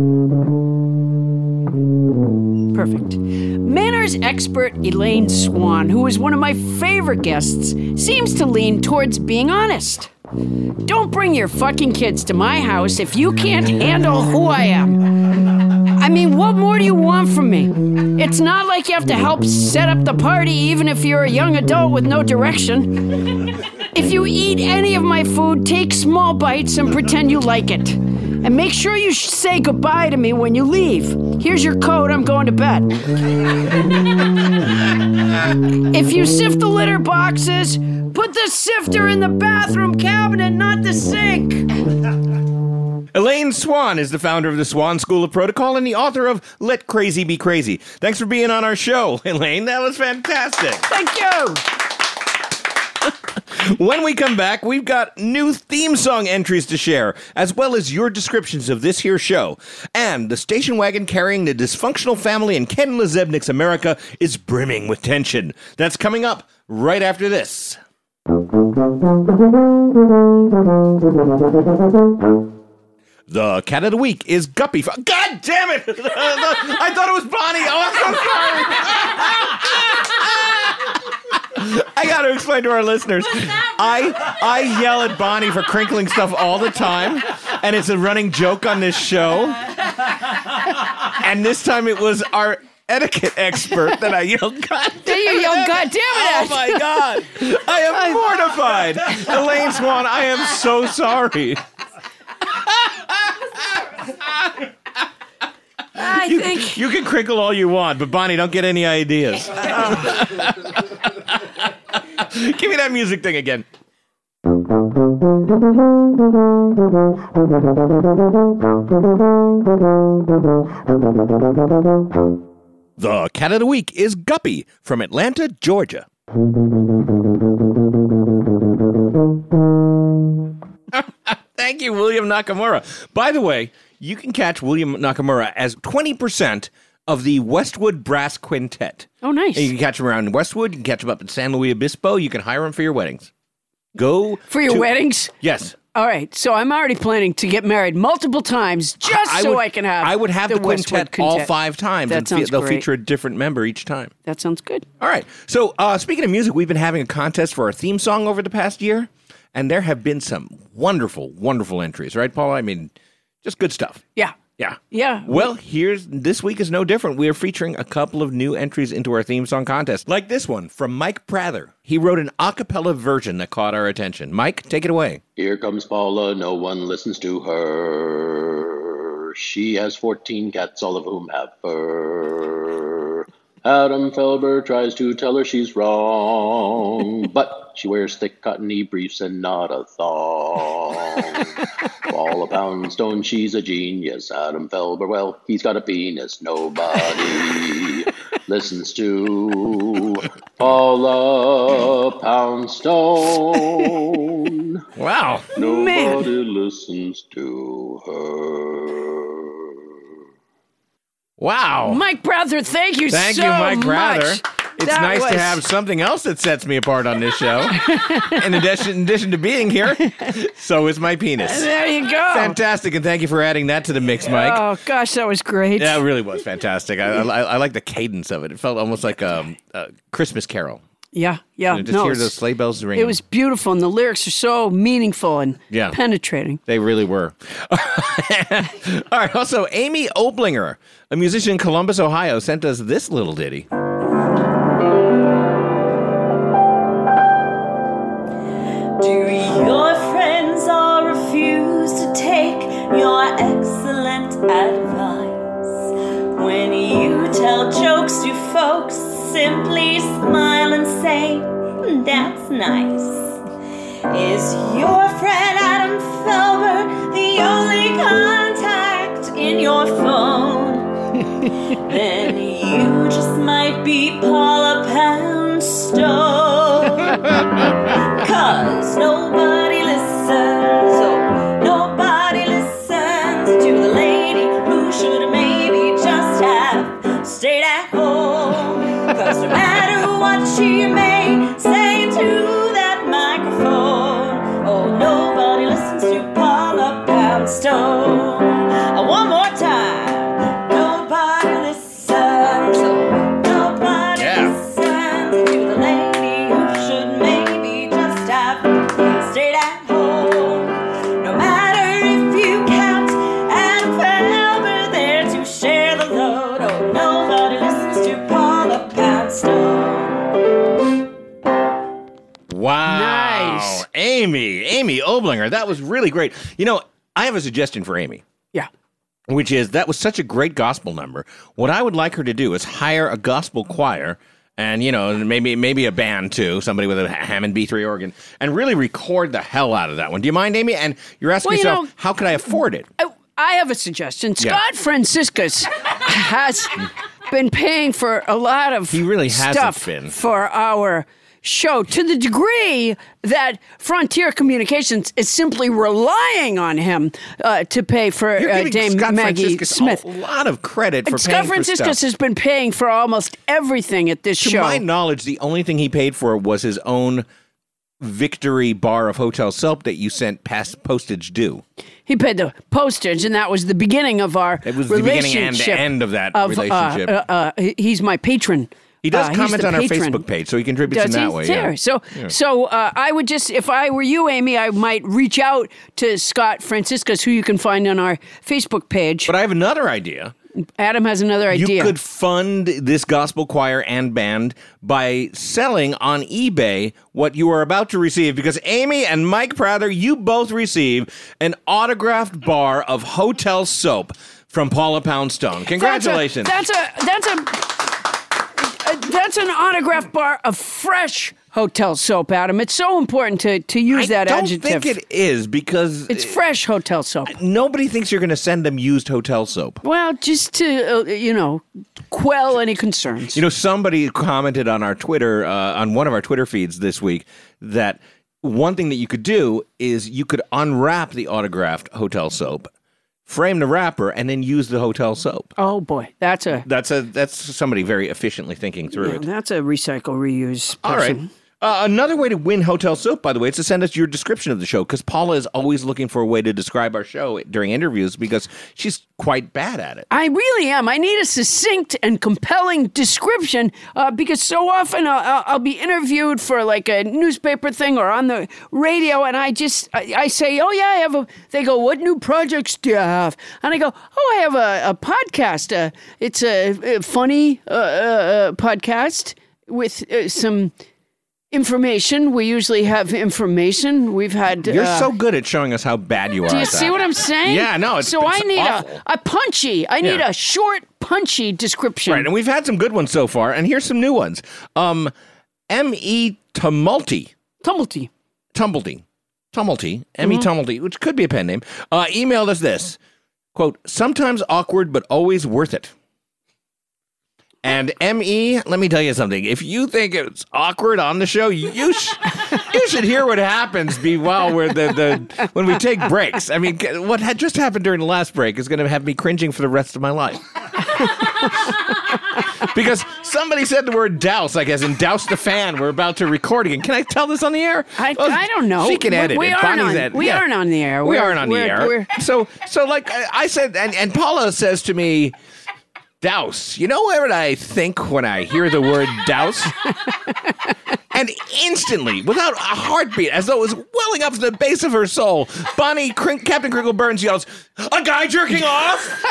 [SPEAKER 1] perfect. Manners expert Elaine Swan, who is one of my favorite guests, seems to lean towards being honest. Don't bring your fucking kids to my house if you can't handle who I am. I mean, what more do you want from me? It's not like you have to help set up the party even if you're a young adult with no direction. If you eat any of my food, take small bites and pretend you like it. And make sure you sh- say goodbye to me when you leave. Here's your coat, I'm going to bed. If you sift the litter boxes, put the sifter in the bathroom cabinet, not the sink.
[SPEAKER 4] Elaine Swan is the founder of the Swan School of Protocol and the author of Let Crazy Be Crazy. Thanks for being on our show, Elaine. That was fantastic.
[SPEAKER 1] Thank you.
[SPEAKER 4] When we come back, we've got new theme song entries to share, as well as your descriptions of this here show. And the station wagon carrying the dysfunctional family in Ken Lezebnik's America is brimming with tension. That's coming up right after this. The cat of the week is Guppy. God damn it! I thought it was Bonnie. Oh, I'm so sorry. I got to explain to our listeners. I I yell at Bonnie for crinkling stuff all the time, and it's a running joke on this show. And this time it was our etiquette expert that I yelled, God damn
[SPEAKER 1] you
[SPEAKER 4] it.
[SPEAKER 1] yelled, God damn it.
[SPEAKER 4] Oh, my God. I am mortified. Elaine Swan, I am so sorry.
[SPEAKER 1] I
[SPEAKER 4] you,
[SPEAKER 1] think
[SPEAKER 4] you can crinkle all you want, but Bonnie, don't get any ideas. Give me that music thing again. The cat of the week is Guppy from Atlanta, Georgia. Thank you, William Nakamura. By the way, you can catch William Nakamura as twenty percent of the Westwood Brass Quintet.
[SPEAKER 1] Oh, nice.
[SPEAKER 4] And you can catch him around in Westwood. You can catch him up in San Luis Obispo. You can hire him for your weddings. Go
[SPEAKER 1] For your
[SPEAKER 4] to-
[SPEAKER 1] weddings?
[SPEAKER 4] Yes.
[SPEAKER 1] All right, so I'm already planning to get married multiple times just
[SPEAKER 4] I
[SPEAKER 1] so
[SPEAKER 4] would,
[SPEAKER 1] I can have
[SPEAKER 4] I would have the,
[SPEAKER 1] the
[SPEAKER 4] quintet,
[SPEAKER 1] Westwood
[SPEAKER 4] all five times.
[SPEAKER 1] That
[SPEAKER 4] and
[SPEAKER 1] sounds
[SPEAKER 4] they'll
[SPEAKER 1] great.
[SPEAKER 4] feature a different member each time.
[SPEAKER 1] That sounds good.
[SPEAKER 4] All right. So uh, speaking of music, we've been having a contest for our theme song over the past year, and there have been some wonderful, wonderful entries, right, Paula? I mean, just good stuff.
[SPEAKER 1] Yeah.
[SPEAKER 4] Yeah.
[SPEAKER 1] Yeah.
[SPEAKER 4] Well, here's this week is no different. We are featuring a couple of new entries into our theme song contest, like this one from Mike Prather. He wrote an a cappella version that caught our attention. Mike, take it away.
[SPEAKER 20] Here comes Paula, no one listens to her. She has fourteen cats, all of whom have fur. Adam Felber tries to tell her she's wrong, but she wears thick cottony briefs and not a thong. Paula Poundstone, she's a genius. Adam Felber, well, he's got a penis. Nobody listens to Paula Poundstone.
[SPEAKER 4] Wow.
[SPEAKER 20] Nobody
[SPEAKER 1] Man.
[SPEAKER 20] listens to her.
[SPEAKER 4] Wow.
[SPEAKER 1] Mike Prather, thank you
[SPEAKER 4] Thank
[SPEAKER 1] so
[SPEAKER 4] you, Mike Prather.
[SPEAKER 1] much.
[SPEAKER 4] It's
[SPEAKER 1] That
[SPEAKER 4] nice
[SPEAKER 1] was-
[SPEAKER 4] to have something else that sets me apart on this show. in, addition, in addition to being here, so is my penis.
[SPEAKER 1] There you go.
[SPEAKER 4] Fantastic, and thank you for adding that to the mix, Mike.
[SPEAKER 1] Oh, gosh, that was great.
[SPEAKER 4] Yeah, it really was fantastic. I, I, I like the cadence of it. It felt almost like a, a Christmas carol.
[SPEAKER 1] Yeah, yeah.
[SPEAKER 4] You know, just
[SPEAKER 1] no,
[SPEAKER 4] hear
[SPEAKER 1] it's-
[SPEAKER 4] those sleigh bells ringing.
[SPEAKER 1] It was beautiful, and the lyrics are so meaningful and
[SPEAKER 4] Yeah.
[SPEAKER 1] penetrating.
[SPEAKER 4] They really were. All right. Also, Amy Oblinger, a musician in Columbus, Ohio, sent us this little ditty.
[SPEAKER 21] Do your friends all refuse to take your excellent advice? When you tell jokes to folks, simply smile and say, that's nice. Is your friend Adam Felber the only contact in your phone? Then you just might be Paula Poundstone. Cause nobody listens, oh, nobody listens to the lady who should maybe just have stayed at home. Cause no matter what she may say to that microphone, oh, nobody listens to Paula Poundstone. Uh, one more time. Nobody listens, oh, nobody
[SPEAKER 4] Yeah.
[SPEAKER 21] listens to the lady who should maybe just have stayed at home. No matter if you count Adam Felber there to share the load, oh, nobody listens to Paula Poundstone.
[SPEAKER 4] Wow.
[SPEAKER 1] Nice.
[SPEAKER 4] Amy. Amy Oblinger. That was really great. You know, I have a suggestion for Amy.
[SPEAKER 1] Yeah.
[SPEAKER 4] Which is, that was such a great gospel number. What I would like her to do is hire a gospel choir and, you know, maybe maybe a band too, somebody with a Hammond B three organ, and really record the hell out of that one. Do you mind, Amy? And you're asking
[SPEAKER 1] Well, you
[SPEAKER 4] yourself,
[SPEAKER 1] know-
[SPEAKER 4] how could I afford it?
[SPEAKER 1] I, I have a suggestion.
[SPEAKER 4] Yeah.
[SPEAKER 1] Scott Franciscus has been paying for a lot of
[SPEAKER 4] He really hasn't
[SPEAKER 1] stuff
[SPEAKER 4] been.
[SPEAKER 1] for our show to the degree that Frontier Communications is simply relying on him uh, to pay for
[SPEAKER 4] You're
[SPEAKER 1] uh,
[SPEAKER 4] giving
[SPEAKER 1] Dame
[SPEAKER 4] Scott
[SPEAKER 1] Maggie
[SPEAKER 4] Franciscus
[SPEAKER 1] Smith.
[SPEAKER 4] a lot of credit for
[SPEAKER 1] Scott
[SPEAKER 4] paying for
[SPEAKER 1] Franciscus
[SPEAKER 4] stuff.
[SPEAKER 1] has been paying for almost everything at this
[SPEAKER 4] To
[SPEAKER 1] show.
[SPEAKER 4] my knowledge, the only thing he paid for was his own Victory bar of hotel soap that you sent past postage due.
[SPEAKER 1] He paid the postage, and that was the beginning of our
[SPEAKER 4] It was the beginning and
[SPEAKER 1] relationship.
[SPEAKER 4] end of that
[SPEAKER 1] uh,
[SPEAKER 4] relationship.
[SPEAKER 1] Uh, uh, he- he's my patron.
[SPEAKER 4] He does
[SPEAKER 1] Uh, he's
[SPEAKER 4] comment
[SPEAKER 1] the
[SPEAKER 4] on our
[SPEAKER 1] patron.
[SPEAKER 4] Facebook page, so he contributes
[SPEAKER 1] Does
[SPEAKER 4] in that
[SPEAKER 1] he?
[SPEAKER 4] way.
[SPEAKER 1] There.
[SPEAKER 4] Yeah.
[SPEAKER 1] So,
[SPEAKER 4] Yeah.
[SPEAKER 1] so uh, I would just, if I were you, Amy, I might reach out to Scott Franciscus, who you can find on our Facebook page.
[SPEAKER 4] But I have another idea.
[SPEAKER 1] Adam has another idea.
[SPEAKER 4] You could fund this gospel choir and band by selling on eBay what you are about to receive, because Amy and Mike Prather, you both receive an autographed bar of hotel soap from Paula Poundstone. Congratulations.
[SPEAKER 1] That's a that's a that's a, that's an autograph bar of fresh hotel soap, Adam. It's so important to to use that
[SPEAKER 4] I don't
[SPEAKER 1] adjective.
[SPEAKER 4] think it is, because
[SPEAKER 1] It's fresh hotel soap.
[SPEAKER 4] nobody thinks you're going to send them used hotel soap.
[SPEAKER 1] Well, just to uh, you know, quell any concerns.
[SPEAKER 4] You know, somebody commented on our Twitter, uh, on one of our Twitter feeds this week, that one thing that you could do is you could unwrap the autographed hotel soap, frame the wrapper, and then use the hotel soap.
[SPEAKER 1] Oh boy, that's a
[SPEAKER 4] That's a that's somebody very efficiently thinking through
[SPEAKER 1] yeah,
[SPEAKER 4] it.
[SPEAKER 1] that's a recycle reuse.
[SPEAKER 4] All right.
[SPEAKER 1] person.
[SPEAKER 4] Uh, another way to win hotel soap, by the way, is to send us your description of the show, because Paula is always looking for a way to describe our show during interviews because she's quite bad at it.
[SPEAKER 1] I really am. I need a succinct and compelling description uh, because so often I'll, I'll, I'll be interviewed for like a newspaper thing or on the radio, and I just I, I say, "Oh yeah, I have a." They go, "What new projects do you have?" And I go, "Oh, I have a, a podcast. Uh, it's a, a funny uh, uh, podcast with uh, some." Information. We usually have information. We've had.
[SPEAKER 4] You're
[SPEAKER 1] uh,
[SPEAKER 4] so good at showing us how bad you are.
[SPEAKER 1] Do you
[SPEAKER 4] at
[SPEAKER 1] see
[SPEAKER 4] that.
[SPEAKER 1] what I'm saying?
[SPEAKER 4] Yeah, no. It's,
[SPEAKER 1] so
[SPEAKER 4] it's
[SPEAKER 1] I need
[SPEAKER 4] awful.
[SPEAKER 1] a, a punchy. I need
[SPEAKER 4] Yeah.
[SPEAKER 1] a short, punchy description.
[SPEAKER 4] Right, and we've had some good ones so far, and here's some new ones. Um, M E Tumulty.
[SPEAKER 1] Tumulty.
[SPEAKER 4] Tumulty. Tumulty. M E
[SPEAKER 1] Mhm.
[SPEAKER 4] Tumulty, which could be a pen name, uh, emailed us this. Quote, sometimes awkward, but always worth it. And M E, let me tell you something. If you think it's awkward on the show, you sh- you should hear what happens be while we're the, the when we take breaks. I mean, what had just happened during the last break is going to have me cringing for the rest of my life. Because somebody said the word douse, like as in douse the fan. We're about to record again. Can I tell this on the air?
[SPEAKER 1] I,
[SPEAKER 4] Well,
[SPEAKER 1] I don't know.
[SPEAKER 4] She can
[SPEAKER 1] We-
[SPEAKER 4] edit
[SPEAKER 1] we
[SPEAKER 4] it.
[SPEAKER 1] Aren't
[SPEAKER 4] Bonnie's
[SPEAKER 1] on,
[SPEAKER 4] ed-
[SPEAKER 1] we
[SPEAKER 4] yeah.
[SPEAKER 1] aren't on the air.
[SPEAKER 4] We
[SPEAKER 1] We're-
[SPEAKER 4] aren't on the
[SPEAKER 1] we're-
[SPEAKER 4] air.
[SPEAKER 1] we're-
[SPEAKER 4] So, so like I I said, and, and Paula says to me, douse. You know what I think when I hear the word douse? And instantly, without a heartbeat, as though it was welling up to the base of her soul, Bonnie, Crin- Captain Crinkle Burns yells, a guy jerking off?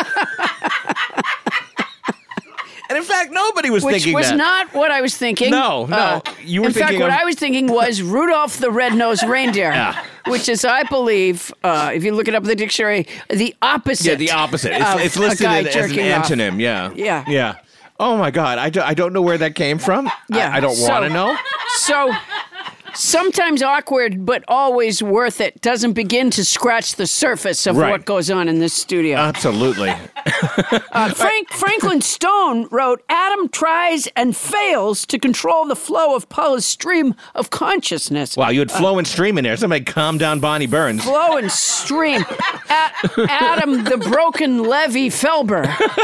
[SPEAKER 4] And in fact, nobody was
[SPEAKER 1] Which
[SPEAKER 4] thinking
[SPEAKER 1] was
[SPEAKER 4] that.
[SPEAKER 1] not what I was thinking.
[SPEAKER 4] No, no. You were
[SPEAKER 1] in fact,
[SPEAKER 4] thinking
[SPEAKER 1] what
[SPEAKER 4] of-
[SPEAKER 1] I was thinking was Rudolph the Red-Nosed Reindeer,
[SPEAKER 4] Yeah.
[SPEAKER 1] which is, I believe, uh, if you look it up in the dictionary, the opposite.
[SPEAKER 4] Yeah, the opposite. It's,
[SPEAKER 1] of
[SPEAKER 4] it's
[SPEAKER 1] a
[SPEAKER 4] listed
[SPEAKER 1] guy
[SPEAKER 4] as, as an
[SPEAKER 1] jerking off.
[SPEAKER 4] antonym. Yeah.
[SPEAKER 1] Yeah.
[SPEAKER 4] Yeah. Oh my God. I, do, I don't know where that came from.
[SPEAKER 1] Yeah,
[SPEAKER 4] I, I don't
[SPEAKER 1] so-
[SPEAKER 4] want to know.
[SPEAKER 1] So, sometimes awkward, but always worth it. Doesn't begin to scratch the surface of
[SPEAKER 4] Right.
[SPEAKER 1] what goes on in this studio.
[SPEAKER 4] Absolutely.
[SPEAKER 1] Uh, Frank Franklin Stone wrote, Adam tries and fails to control the flow of Paula's stream of consciousness.
[SPEAKER 4] Wow, you had flow and stream in there. Somebody calm down Bonnie Burns.
[SPEAKER 1] Flow and stream. A- Adam the Broken Levy Felber.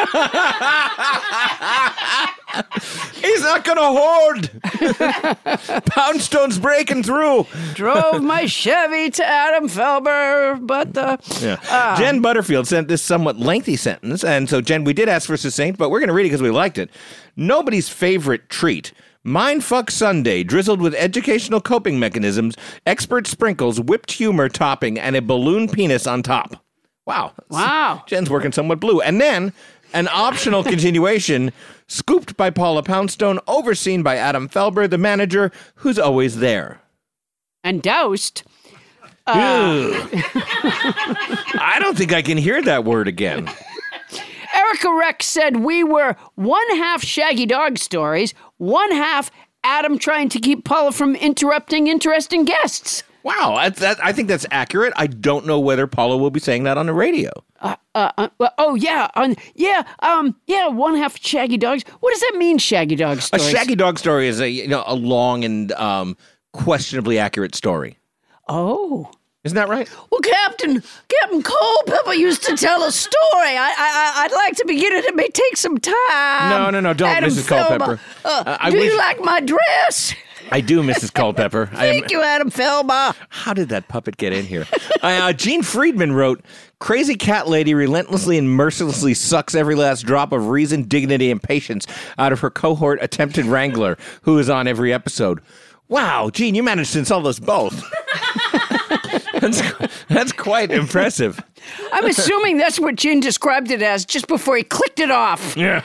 [SPEAKER 4] He's not going to hold. Poundstone's breaking through.
[SPEAKER 1] Drove my Chevy to Adam Felber, but the...
[SPEAKER 4] Yeah.
[SPEAKER 1] Ah.
[SPEAKER 4] Jen Butterfield sent this somewhat lengthy sentence. And so, Jen, we did ask for succinct, but we're going to read it because we liked it. Nobody's favorite treat. Mindfuck Sundae, drizzled with educational coping mechanisms, expert sprinkles, whipped humor topping, and a balloon penis on top. Wow.
[SPEAKER 1] Wow.
[SPEAKER 4] Jen's working somewhat blue. And then an optional continuation, scooped by Paula Poundstone, overseen by Adam Felber, the manager, who's always there.
[SPEAKER 1] And doused. Uh,
[SPEAKER 4] Ew. I don't think I can hear that word again.
[SPEAKER 1] Erica Rex said we were one half Shaggy Dog stories, one half Adam trying to keep Paula from interrupting interesting guests.
[SPEAKER 4] Wow, that, that, I think that's accurate. I don't know whether Paula will be saying that on the radio.
[SPEAKER 1] Uh, uh, uh, uh, oh yeah, um, yeah, um, yeah. One half Shaggy Dogs. What does that mean, Shaggy Dog
[SPEAKER 4] A
[SPEAKER 1] stories?
[SPEAKER 4] Shaggy Dog story is a you know a long and um, questionably accurate story.
[SPEAKER 1] Oh.
[SPEAKER 4] Isn't that right?
[SPEAKER 1] Well, Captain Captain Culpepper used to tell a story. I, I I'd like to begin it. It may take some time.
[SPEAKER 4] No, no, no, don't,
[SPEAKER 1] Adam
[SPEAKER 4] Missus
[SPEAKER 1] Felber.
[SPEAKER 4] Culpepper.
[SPEAKER 1] Uh,
[SPEAKER 4] Uh, I
[SPEAKER 1] do
[SPEAKER 4] wish-
[SPEAKER 1] you like my dress?
[SPEAKER 4] I do, Missus Culpepper. I am-
[SPEAKER 1] Thank you, Adam Felber.
[SPEAKER 4] How did that puppet get in here? uh, Gene Friedman wrote, "Crazy cat lady relentlessly and mercilessly sucks every last drop of reason, dignity, and patience out of her cohort attempted wrangler, who is on every episode." Wow, Gene, you managed to insult us both. that's, that's quite impressive.
[SPEAKER 1] I'm assuming that's what Gene described it as just before he clicked it off.
[SPEAKER 4] Yeah.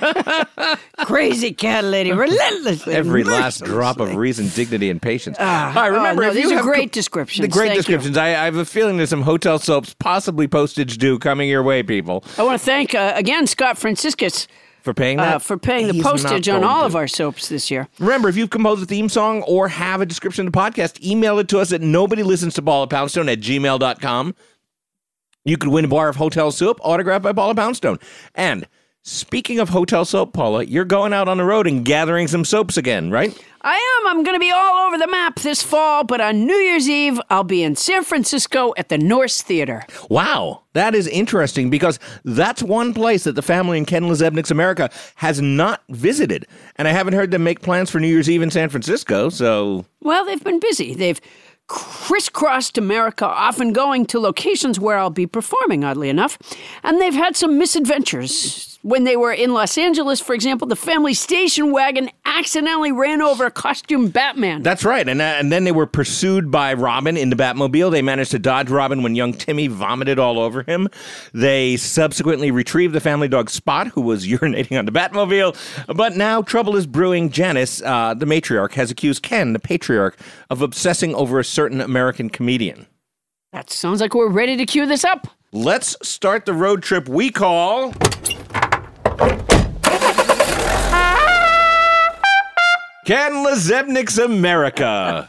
[SPEAKER 1] Crazy cat lady, relentlessly.
[SPEAKER 4] Every last
[SPEAKER 1] mercilessly.
[SPEAKER 4] drop of reason, dignity, and patience.
[SPEAKER 1] Ah,
[SPEAKER 4] All right, remember,
[SPEAKER 1] oh, no,
[SPEAKER 4] if
[SPEAKER 1] these
[SPEAKER 4] you
[SPEAKER 1] are
[SPEAKER 4] have
[SPEAKER 1] great
[SPEAKER 4] co-
[SPEAKER 1] descriptions.
[SPEAKER 4] The great
[SPEAKER 1] Thank you.
[SPEAKER 4] descriptions. I, I have a feeling there's some hotel soaps, possibly postage due, coming your way, people.
[SPEAKER 1] I want to thank, uh, again, Scott Franciscus
[SPEAKER 4] For paying that?
[SPEAKER 1] uh, for paying the
[SPEAKER 4] He's not
[SPEAKER 1] postage on
[SPEAKER 4] going
[SPEAKER 1] all
[SPEAKER 4] to.
[SPEAKER 1] of our soaps this year.
[SPEAKER 4] Remember, if you've composed a theme song or have a description of the podcast, email it to us at nobody listens to Paula Poundstone at gmail dot com. You could win a bar of hotel soap autographed by Paula Poundstone. And speaking of hotel soap, Paula, you're going out on the road and gathering some soaps again, right?
[SPEAKER 1] I am. I'm going to be all over the map this fall, but on New Year's Eve, I'll be in San Francisco at the Norse Theater.
[SPEAKER 4] Wow, that is interesting because that's one place that the family in Ken Lezebnik's America has not visited. And I haven't heard them make plans for New Year's Eve in San Francisco, so...
[SPEAKER 1] Well, they've been busy. They've crisscrossed America, often going to locations where I'll be performing, oddly enough. And they've had some misadventures. When they were in Los Angeles, for example, the family station wagon accidentally ran over a costume Batman.
[SPEAKER 4] That's right. And, uh, and then they were pursued by Robin in the Batmobile. They managed to dodge Robin when young Timmy vomited all over him. They subsequently retrieved the family dog Spot, who was urinating on the Batmobile. But now trouble is brewing. Janice, uh, the matriarch, has accused Ken, the patriarch, of obsessing over a certain American comedian.
[SPEAKER 1] That sounds like we're ready to cue this up.
[SPEAKER 4] Let's start the road trip we call... Ken Lezebnik's America.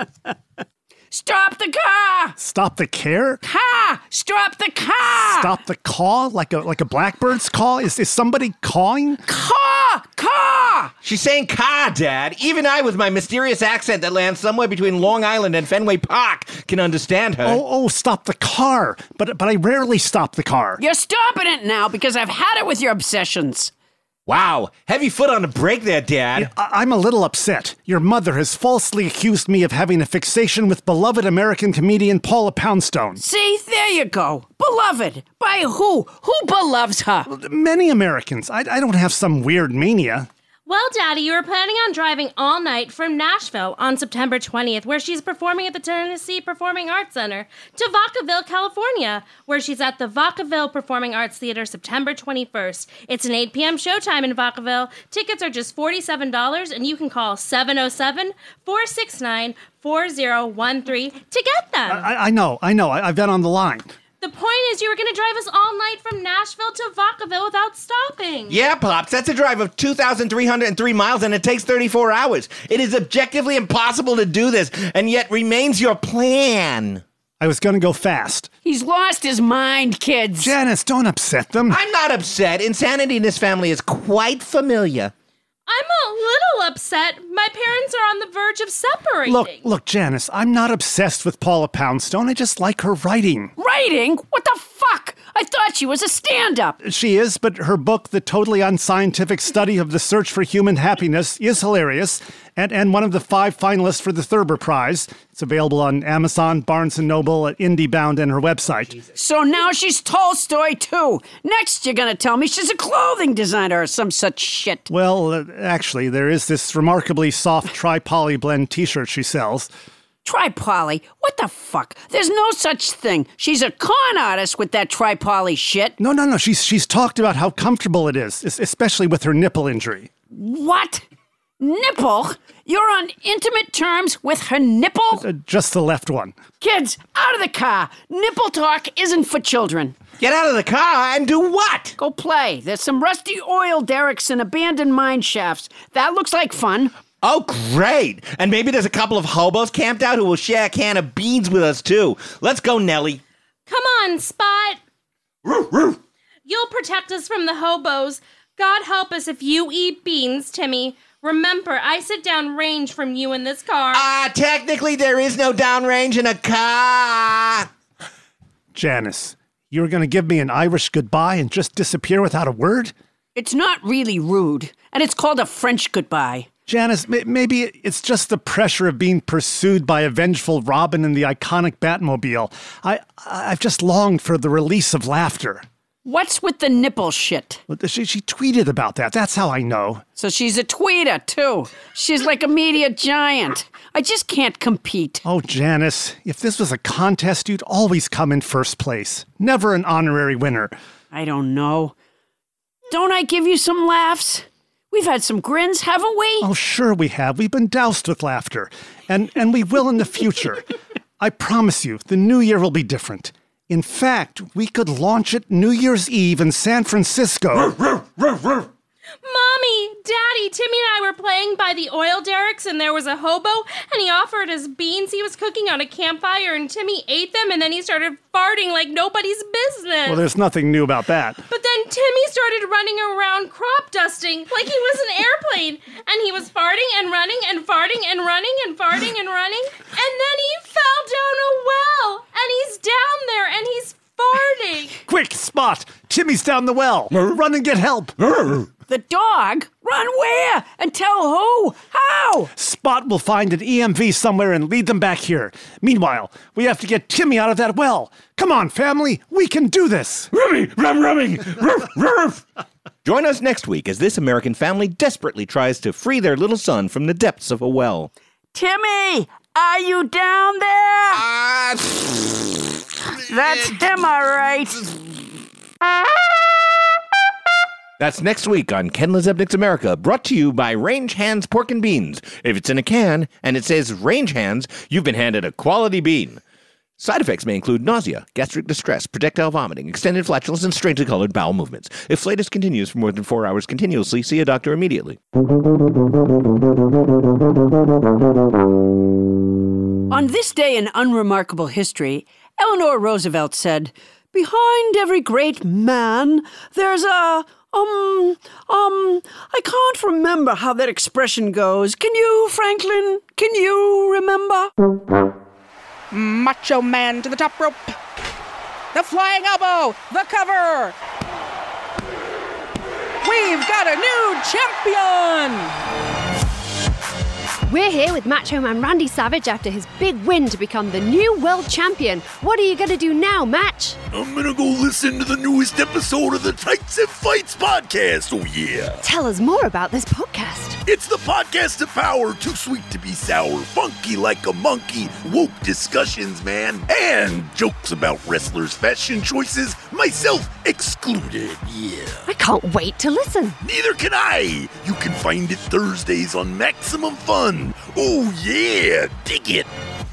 [SPEAKER 1] Stop the car!
[SPEAKER 5] Stop the care?
[SPEAKER 1] Car! Stop the car!
[SPEAKER 5] Stop the call? Like a like a blackbird's call? Is is somebody calling?
[SPEAKER 1] Car! Car!
[SPEAKER 4] She's saying car, Dad. Even I, with my mysterious accent that lands somewhere between Long Island and Fenway Park, can understand her.
[SPEAKER 5] Oh, oh, stop the car. But but I rarely stop the car.
[SPEAKER 1] You're stopping it now because I've had it with your obsessions.
[SPEAKER 4] Wow, heavy foot on the brake there, Dad.
[SPEAKER 5] I- I'm a little upset. Your mother has falsely accused me of having a fixation with beloved American comedian Paula Poundstone.
[SPEAKER 1] See, there you go. Beloved. By who? Who beloves her?
[SPEAKER 5] Many Americans. I, I don't have some weird mania.
[SPEAKER 8] Well, Daddy, you were planning on driving all night from Nashville on September twentieth, where she's performing at the Tennessee Performing Arts Center, to Vacaville, California, where she's at the Vacaville Performing Arts Theater September twenty-first. It's an eight p.m. showtime in Vacaville. Tickets are just forty-seven dollars, and you can call seven oh seven, four six nine, four oh one three to get them.
[SPEAKER 5] I, I know, I know. I, I've been on the line.
[SPEAKER 8] The point is you were going to drive us all night from Nashville to Vacaville without stopping.
[SPEAKER 4] Yeah, Pops, that's a drive of two thousand three hundred three miles, and it takes thirty-four hours. It is objectively impossible to do this, and yet remains your plan.
[SPEAKER 5] I was going to go fast.
[SPEAKER 1] He's lost his mind, kids.
[SPEAKER 5] Janice, don't upset them.
[SPEAKER 4] I'm not upset. Insanity in this family is quite familiar.
[SPEAKER 8] I'm a little upset. My parents are on the verge of separating.
[SPEAKER 5] Look, look, Janice, I'm not obsessed with Paula Poundstone. I just like her writing.
[SPEAKER 1] Writing? What the fuck? I thought she was a stand-up.
[SPEAKER 5] She is, but her book, The Totally Unscientific Study of the Search for Human Happiness, is hilarious, and, and one of the five finalists for the Thurber Prize. It's available on Amazon, Barnes and Noble, at IndieBound, and her website.
[SPEAKER 1] So now she's Tolstoy, too. Next, you're going to tell me she's a clothing designer or some such shit.
[SPEAKER 5] Well, uh, actually, there is this remarkably soft tri-poly blend t-shirt she sells.
[SPEAKER 1] Tri-poly? What the fuck? There's no such thing. She's a con artist with that tri-poly shit.
[SPEAKER 5] No, no, no. She's she's talked about how comfortable it is, especially with her nipple injury.
[SPEAKER 1] What? Nipple? You're on intimate terms with her nipple?
[SPEAKER 5] Uh, just the left one.
[SPEAKER 1] Kids, out of the car. Nipple talk isn't for children.
[SPEAKER 4] Get out of the car and do what?
[SPEAKER 1] Go play. There's some rusty oil derricks and abandoned mine shafts. That looks like fun.
[SPEAKER 4] Oh, great. And maybe there's a couple of hobos camped out who will share a can of beans with us, too. Let's go, Nellie.
[SPEAKER 8] Come on, Spot. You'll protect us from the hobos. God help us if you eat beans, Timmy. Remember, I sit down range from you in this car.
[SPEAKER 4] Ah, uh, technically there is no downrange in a car.
[SPEAKER 5] Janice, you were going to give me an Irish goodbye and just disappear without a word?
[SPEAKER 1] It's not really rude, and it's called a French goodbye.
[SPEAKER 5] Janice, may- maybe it's just the pressure of being pursued by a vengeful Robin in the iconic Batmobile. I- I've just longed for the release of laughter.
[SPEAKER 1] What's with the nipple shit?
[SPEAKER 5] She, she tweeted about that. That's how I know.
[SPEAKER 1] So she's a tweeter, too. She's like a media giant. I just can't compete.
[SPEAKER 5] Oh, Janice, if this was a contest, you'd always come in first place. Never an honorary winner.
[SPEAKER 1] I don't know. Don't I give you some laughs? We've had some grins, haven't we?
[SPEAKER 5] Oh, sure we have. We've been doused with laughter. And, and we will in the future. I promise you, the new year will be different. In fact, we could launch it New Year's Eve in San Francisco.
[SPEAKER 8] Mommy, Daddy, Timmy and I were playing by the oil derricks and there was a hobo and he offered us beans he was cooking on a campfire and Timmy ate them and then he started farting like nobody's business.
[SPEAKER 5] Well, there's nothing new about that.
[SPEAKER 8] But then Timmy started running around crop dusting like he was an airplane and he was farting and running and farting and running and farting and running and then he fell down a well and he's down there and he's farting.
[SPEAKER 5] Quick, Spot! Timmy's down the well. Run and get help.
[SPEAKER 1] The dog? Run where? And tell who? How?
[SPEAKER 5] Spot will find an E M V somewhere and lead them back here. Meanwhile, we have to get Timmy out of that well. Come on, family. We can do this.
[SPEAKER 4] Rummy, rum, rumming. Roof, roof. Join us next week as this American family desperately tries to free their little son from the depths of a well.
[SPEAKER 1] Timmy, are you down there?
[SPEAKER 4] Uh,
[SPEAKER 1] That's him, all right.
[SPEAKER 4] That's next week on Ken LaZebnik's America, brought to you by Range Hands Pork and Beans. If it's in a can and it says Range Hands, you've been handed a quality bean. Side effects may include nausea, gastric distress, projectile vomiting, extended flatulence, and strangely colored bowel movements. If flatus continues for more than four hours continuously, see a doctor immediately.
[SPEAKER 1] On this day in unremarkable history, Eleanor Roosevelt said, "Behind every great man, there's a, um, um, I can't remember how that expression goes. Can you, Franklin? Can you remember?"
[SPEAKER 6] Macho Man to the top rope. The flying elbow. The cover. We've got a new champion.
[SPEAKER 22] We're here with Macho Man Randy Savage after his big win to become the new world champion. What are you going to do now, Match?
[SPEAKER 23] I'm going to go listen to the newest episode of the Tights and Fights podcast. Oh, yeah.
[SPEAKER 22] Tell us more about this podcast.
[SPEAKER 23] It's the podcast of power, too sweet to be sour, funky like a monkey, woke discussions, man, and jokes about wrestlers' fashion choices, myself excluded, yeah.
[SPEAKER 22] I can't wait to listen.
[SPEAKER 23] Neither can I. You can find it Thursdays on Maximum Fun. Oh, yeah, dig it.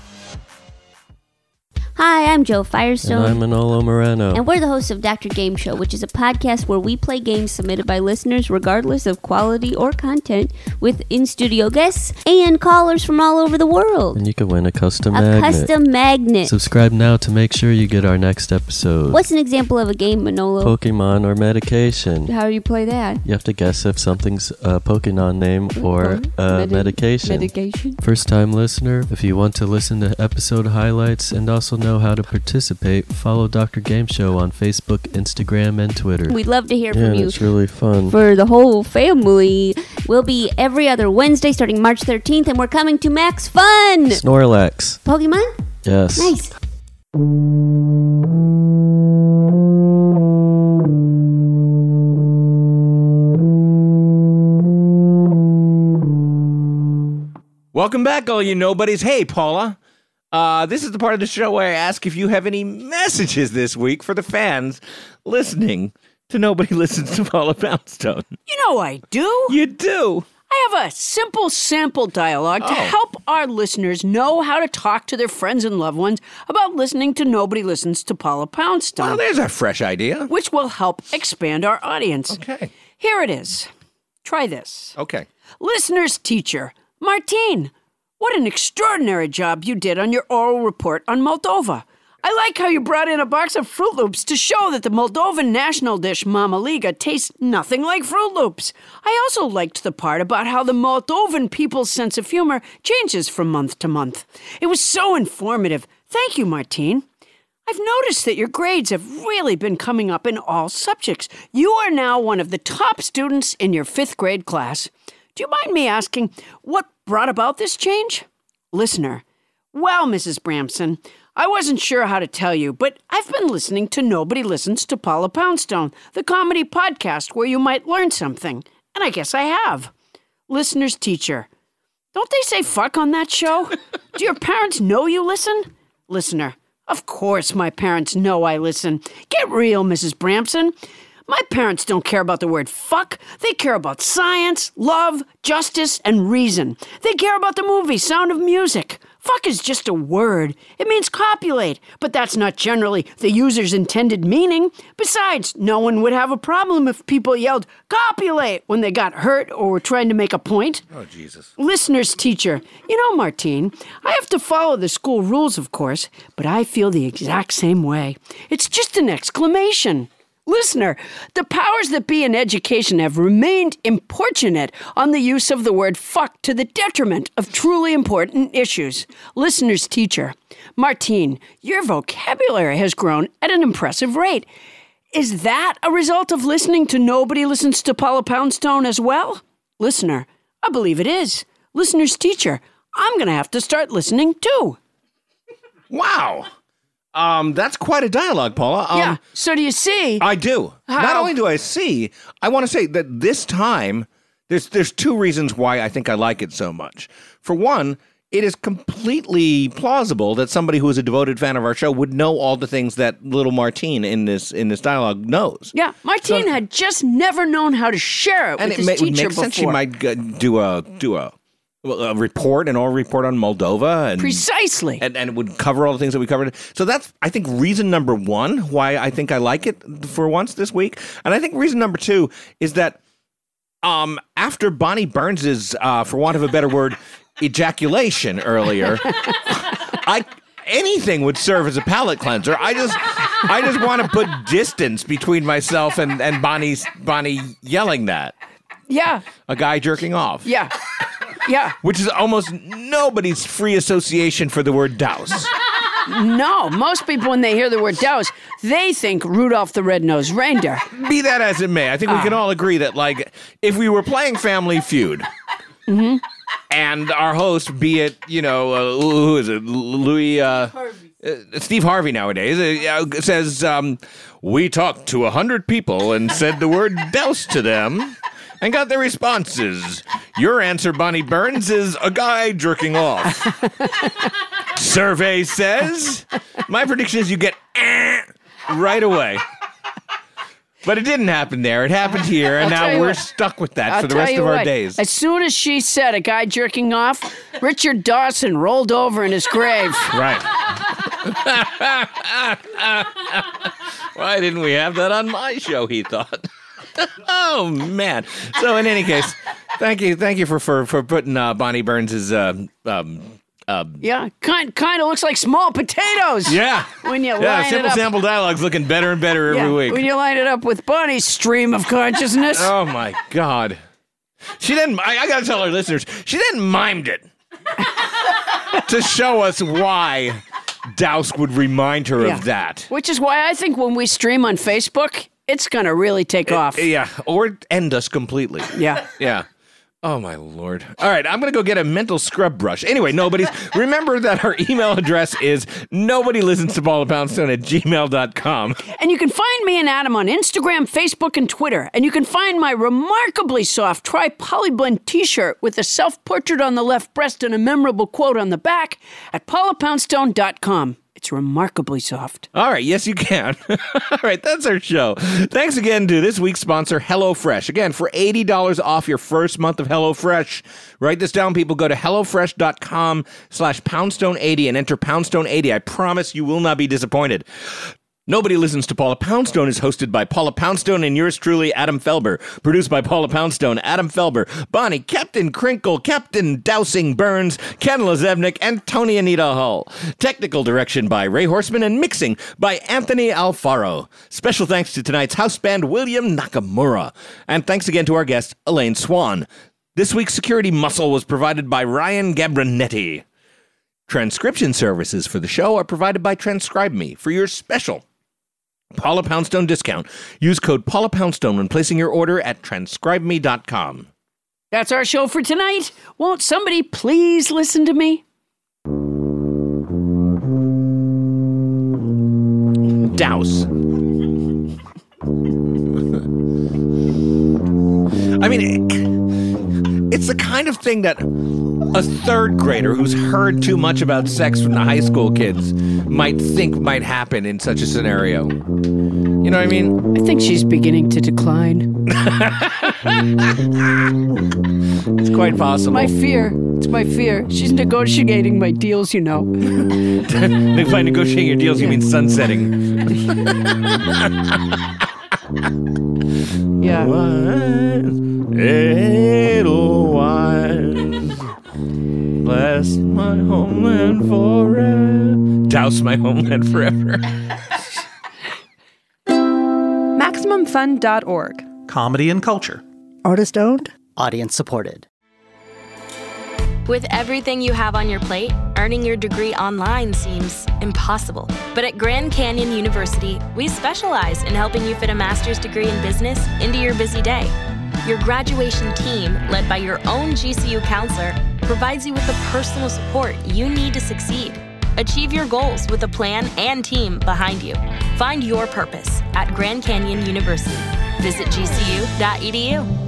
[SPEAKER 24] Hi, I'm Joe Firestone.
[SPEAKER 25] And I'm Manolo Moreno.
[SPEAKER 24] And we're the hosts of Doctor Game Show, which is a podcast where we play games submitted by listeners regardless of quality or content, with in-studio guests and callers from all over the world.
[SPEAKER 25] And you can win a custom
[SPEAKER 24] a
[SPEAKER 25] magnet.
[SPEAKER 24] A custom magnet.
[SPEAKER 25] Subscribe now to make sure you get our next episode.
[SPEAKER 24] What's an example of a game, Manolo?
[SPEAKER 25] Pokemon or medication.
[SPEAKER 24] How do you play that?
[SPEAKER 25] You have to guess if something's a Pokemon name or a Medi- medication.
[SPEAKER 24] Medication.
[SPEAKER 25] First-time listener, if you want to listen to episode highlights and also know how to participate, follow Doctor Game Show on Facebook, Instagram, and Twitter.
[SPEAKER 24] We'd love to hear
[SPEAKER 25] yeah,
[SPEAKER 24] from you.
[SPEAKER 25] It's really fun.
[SPEAKER 24] For the whole family. We'll be every other Wednesday starting March thirteenth, and we're coming to Max Fun!
[SPEAKER 25] Snorlax.
[SPEAKER 24] Pokemon?
[SPEAKER 25] Yes.
[SPEAKER 24] Nice.
[SPEAKER 4] Welcome back, all you nobodies. Hey, Paula. Uh, this is the part of the show where I ask if you have any messages this week for the fans listening to Nobody Listens to Paula Poundstone.
[SPEAKER 1] You know I do.
[SPEAKER 4] You do?
[SPEAKER 1] I have a simple sample dialogue to
[SPEAKER 4] Oh.
[SPEAKER 1] help our listeners know how to talk to their friends and loved ones about listening to Nobody Listens to Paula Poundstone.
[SPEAKER 4] Well, there's a fresh idea.
[SPEAKER 1] Which will help expand our audience.
[SPEAKER 4] Okay.
[SPEAKER 1] Here it is. Try this.
[SPEAKER 4] Okay.
[SPEAKER 1] Listener's teacher, Martine. What an extraordinary job you did on your oral report on Moldova. I like how you brought in a box of Fruit Loops to show that the Moldovan national dish Mama Liga tastes nothing like Fruit Loops. I also liked the part about how the Moldovan people's sense of humor changes from month to month. It was so informative. Thank you, Martine. I've noticed that your grades have really been coming up in all subjects. You are now one of the top students in your fifth grade class. Do you mind me asking what brought about this change? Listener, well, Missus Bramson, I wasn't sure how to tell you, but I've been listening to Nobody Listens to Paula Poundstone, the comedy podcast where you might learn something. And I guess I have. Listener's teacher. Don't they say fuck on that show? Do your parents know you listen? Listener. Of course my parents know I listen. Get real, Missus Bramson. My parents don't care about the word fuck. They care about science, love, justice, and reason. They care about the movie Sound of Music. Fuck is just a word. It means copulate, but that's not generally the user's intended meaning. Besides, no one would have a problem if people yelled copulate when they got hurt or were trying to make a point.
[SPEAKER 4] Oh, Jesus.
[SPEAKER 1] Listener's teacher. You know, Martine, I have to follow the school rules, of course, but I feel the exact same way. It's just an exclamation. Listener, the powers that be in education have remained importunate on the use of the word fuck to the detriment of truly important issues. Listener's teacher. Martine, your vocabulary has grown at an impressive rate. Is that a result of listening to Nobody Listens to Paula Poundstone as well? Listener, I believe it is. Listener's teacher, I'm going to have to start listening too.
[SPEAKER 4] Wow. Um, that's quite a dialogue, Paula. Um,
[SPEAKER 1] yeah. So do you see?
[SPEAKER 4] I do.
[SPEAKER 1] How?
[SPEAKER 4] Not only do I see, I want to say that this time, there's there's two reasons why I think I like it so much. For one, it is completely plausible that somebody who is a devoted fan of our show would know all the things that little Martine in this in this dialogue knows.
[SPEAKER 1] Yeah, Martine so, had just never known how to share it
[SPEAKER 4] and
[SPEAKER 1] with
[SPEAKER 4] it
[SPEAKER 1] his
[SPEAKER 4] ma-
[SPEAKER 1] teacher
[SPEAKER 4] makes
[SPEAKER 1] before.
[SPEAKER 4] sense she might uh, do a do a. a report, an oral report on Moldova. And,
[SPEAKER 1] Precisely.
[SPEAKER 4] And, and it would cover all the things that we covered. So that's, I think, reason number one why I think I like it for once this week. And I think reason number two is that um, after Bonnie Burns's, uh, for want of a better word, ejaculation earlier, I anything would serve as a palate cleanser. I just I just want to put distance between myself and, and Bonnie's Bonnie yelling that.
[SPEAKER 1] Yeah.
[SPEAKER 4] A guy jerking off.
[SPEAKER 1] Yeah. Yeah.
[SPEAKER 4] Which is almost nobody's free association for the word douse.
[SPEAKER 1] No, most people, when they hear the word douse, they think Rudolph the Red-Nosed Reindeer.
[SPEAKER 4] Be that as it may, I think we uh. can all agree that, like, if we were playing Family Feud,
[SPEAKER 1] mm-hmm.
[SPEAKER 4] and our host, be it, you know, uh, who is it, Louis, uh, uh, Steve Harvey nowadays, uh, says, um, we talked to a hundred people and said the word douse to them. And got their responses. Your answer, Bonnie Burns, is a guy jerking off. Survey says. My prediction is you get eh, right away. But it didn't happen there. It happened here, and
[SPEAKER 1] I'll
[SPEAKER 4] now we're
[SPEAKER 1] what.
[SPEAKER 4] stuck with that
[SPEAKER 1] I'll
[SPEAKER 4] for the rest of our
[SPEAKER 1] what.
[SPEAKER 4] days.
[SPEAKER 1] As soon as she said a guy jerking off, Richard Dawson rolled over in his grave.
[SPEAKER 4] Right. Why didn't we have that on my show, he thought. Oh, man. So in any case, thank you thank you for for, for putting uh, Bonnie Burns' uh, um, uh,
[SPEAKER 1] yeah, kind kind of looks like small potatoes.
[SPEAKER 4] Yeah.
[SPEAKER 1] When you
[SPEAKER 4] yeah,
[SPEAKER 1] line
[SPEAKER 4] Simple
[SPEAKER 1] it up.
[SPEAKER 4] Sample Dialogue's looking better and better
[SPEAKER 1] yeah,
[SPEAKER 4] every week.
[SPEAKER 1] When you line it up with Bonnie's stream of consciousness.
[SPEAKER 4] Oh, my God. She didn't, I, I got to tell our listeners, she didn't mimed it to show us why Douse would remind her
[SPEAKER 1] yeah.
[SPEAKER 4] of that.
[SPEAKER 1] Which is why I think when we stream on Facebook, it's going to really take
[SPEAKER 4] it,
[SPEAKER 1] off.
[SPEAKER 4] Yeah, or end us completely.
[SPEAKER 1] Yeah.
[SPEAKER 4] Yeah. Oh, my Lord. All right, I'm going to go get a mental scrub brush. Anyway, nobody's. Remember that our email address is nobody listens to Paula Poundstone at gmail dot com.
[SPEAKER 1] And you can find me and Adam on Instagram, Facebook, and Twitter. And you can find my remarkably soft tri-polyblend t-shirt with a self-portrait on the left breast and a memorable quote on the back at paula poundstone dot com. It's remarkably soft.
[SPEAKER 4] All right. Yes, you can. All right. That's our show. Thanks again to this week's sponsor, HelloFresh. Again, for eighty dollars off your first month of HelloFresh. Write this down, people. Go to HelloFresh.com slash Poundstone80 and enter Poundstone eighty. I promise you will not be disappointed. Nobody Listens to Paula Poundstone is hosted by Paula Poundstone and yours truly, Adam Felber. Produced by Paula Poundstone, Adam Felber, Bonnie, Captain Crinkle, Captain Dowsing Burns, Ken Lazevnik, and Tony Anita Hull. Technical direction by Ray Horseman and mixing by Anthony Alfaro. Special thanks to tonight's house band, William Nakamura. And thanks again to our guest, Elaine Swan. This week's security muscle was provided by Ryan Gabrinetti. Transcription services for the show are provided by Transcribe Me. For your special Paula Poundstone discount, use code Paula Poundstone when placing your order at transcribe me dot com.
[SPEAKER 1] That's our show for tonight. Won't somebody please listen to me?
[SPEAKER 4] Douse. I mean, it's the kind of thing that a third grader who's heard too much about sex from the high school kids might think might happen in such a scenario. You know what I mean?
[SPEAKER 1] I think she's beginning to decline.
[SPEAKER 4] It's quite possible.
[SPEAKER 1] My fear. It's my fear. She's negotiating my deals, you know.
[SPEAKER 4] If by negotiating your deals, you mean sunsetting.
[SPEAKER 1] Yeah.
[SPEAKER 4] Edelweiss, bless my homeland forever. Douse my homeland forever.
[SPEAKER 2] Maximum Fun dot org.
[SPEAKER 3] Comedy and culture.
[SPEAKER 10] Artist owned. Audience supported.
[SPEAKER 12] With everything you have on your plate, earning your degree online seems impossible. But at Grand Canyon University, we specialize in helping you fit a master's degree in business into your busy day. Your graduation team, led by your own G C U counselor, provides you with the personal support you need to succeed. Achieve your goals with a plan and team behind you. Find your purpose at Grand Canyon University. Visit G C U dot E D U.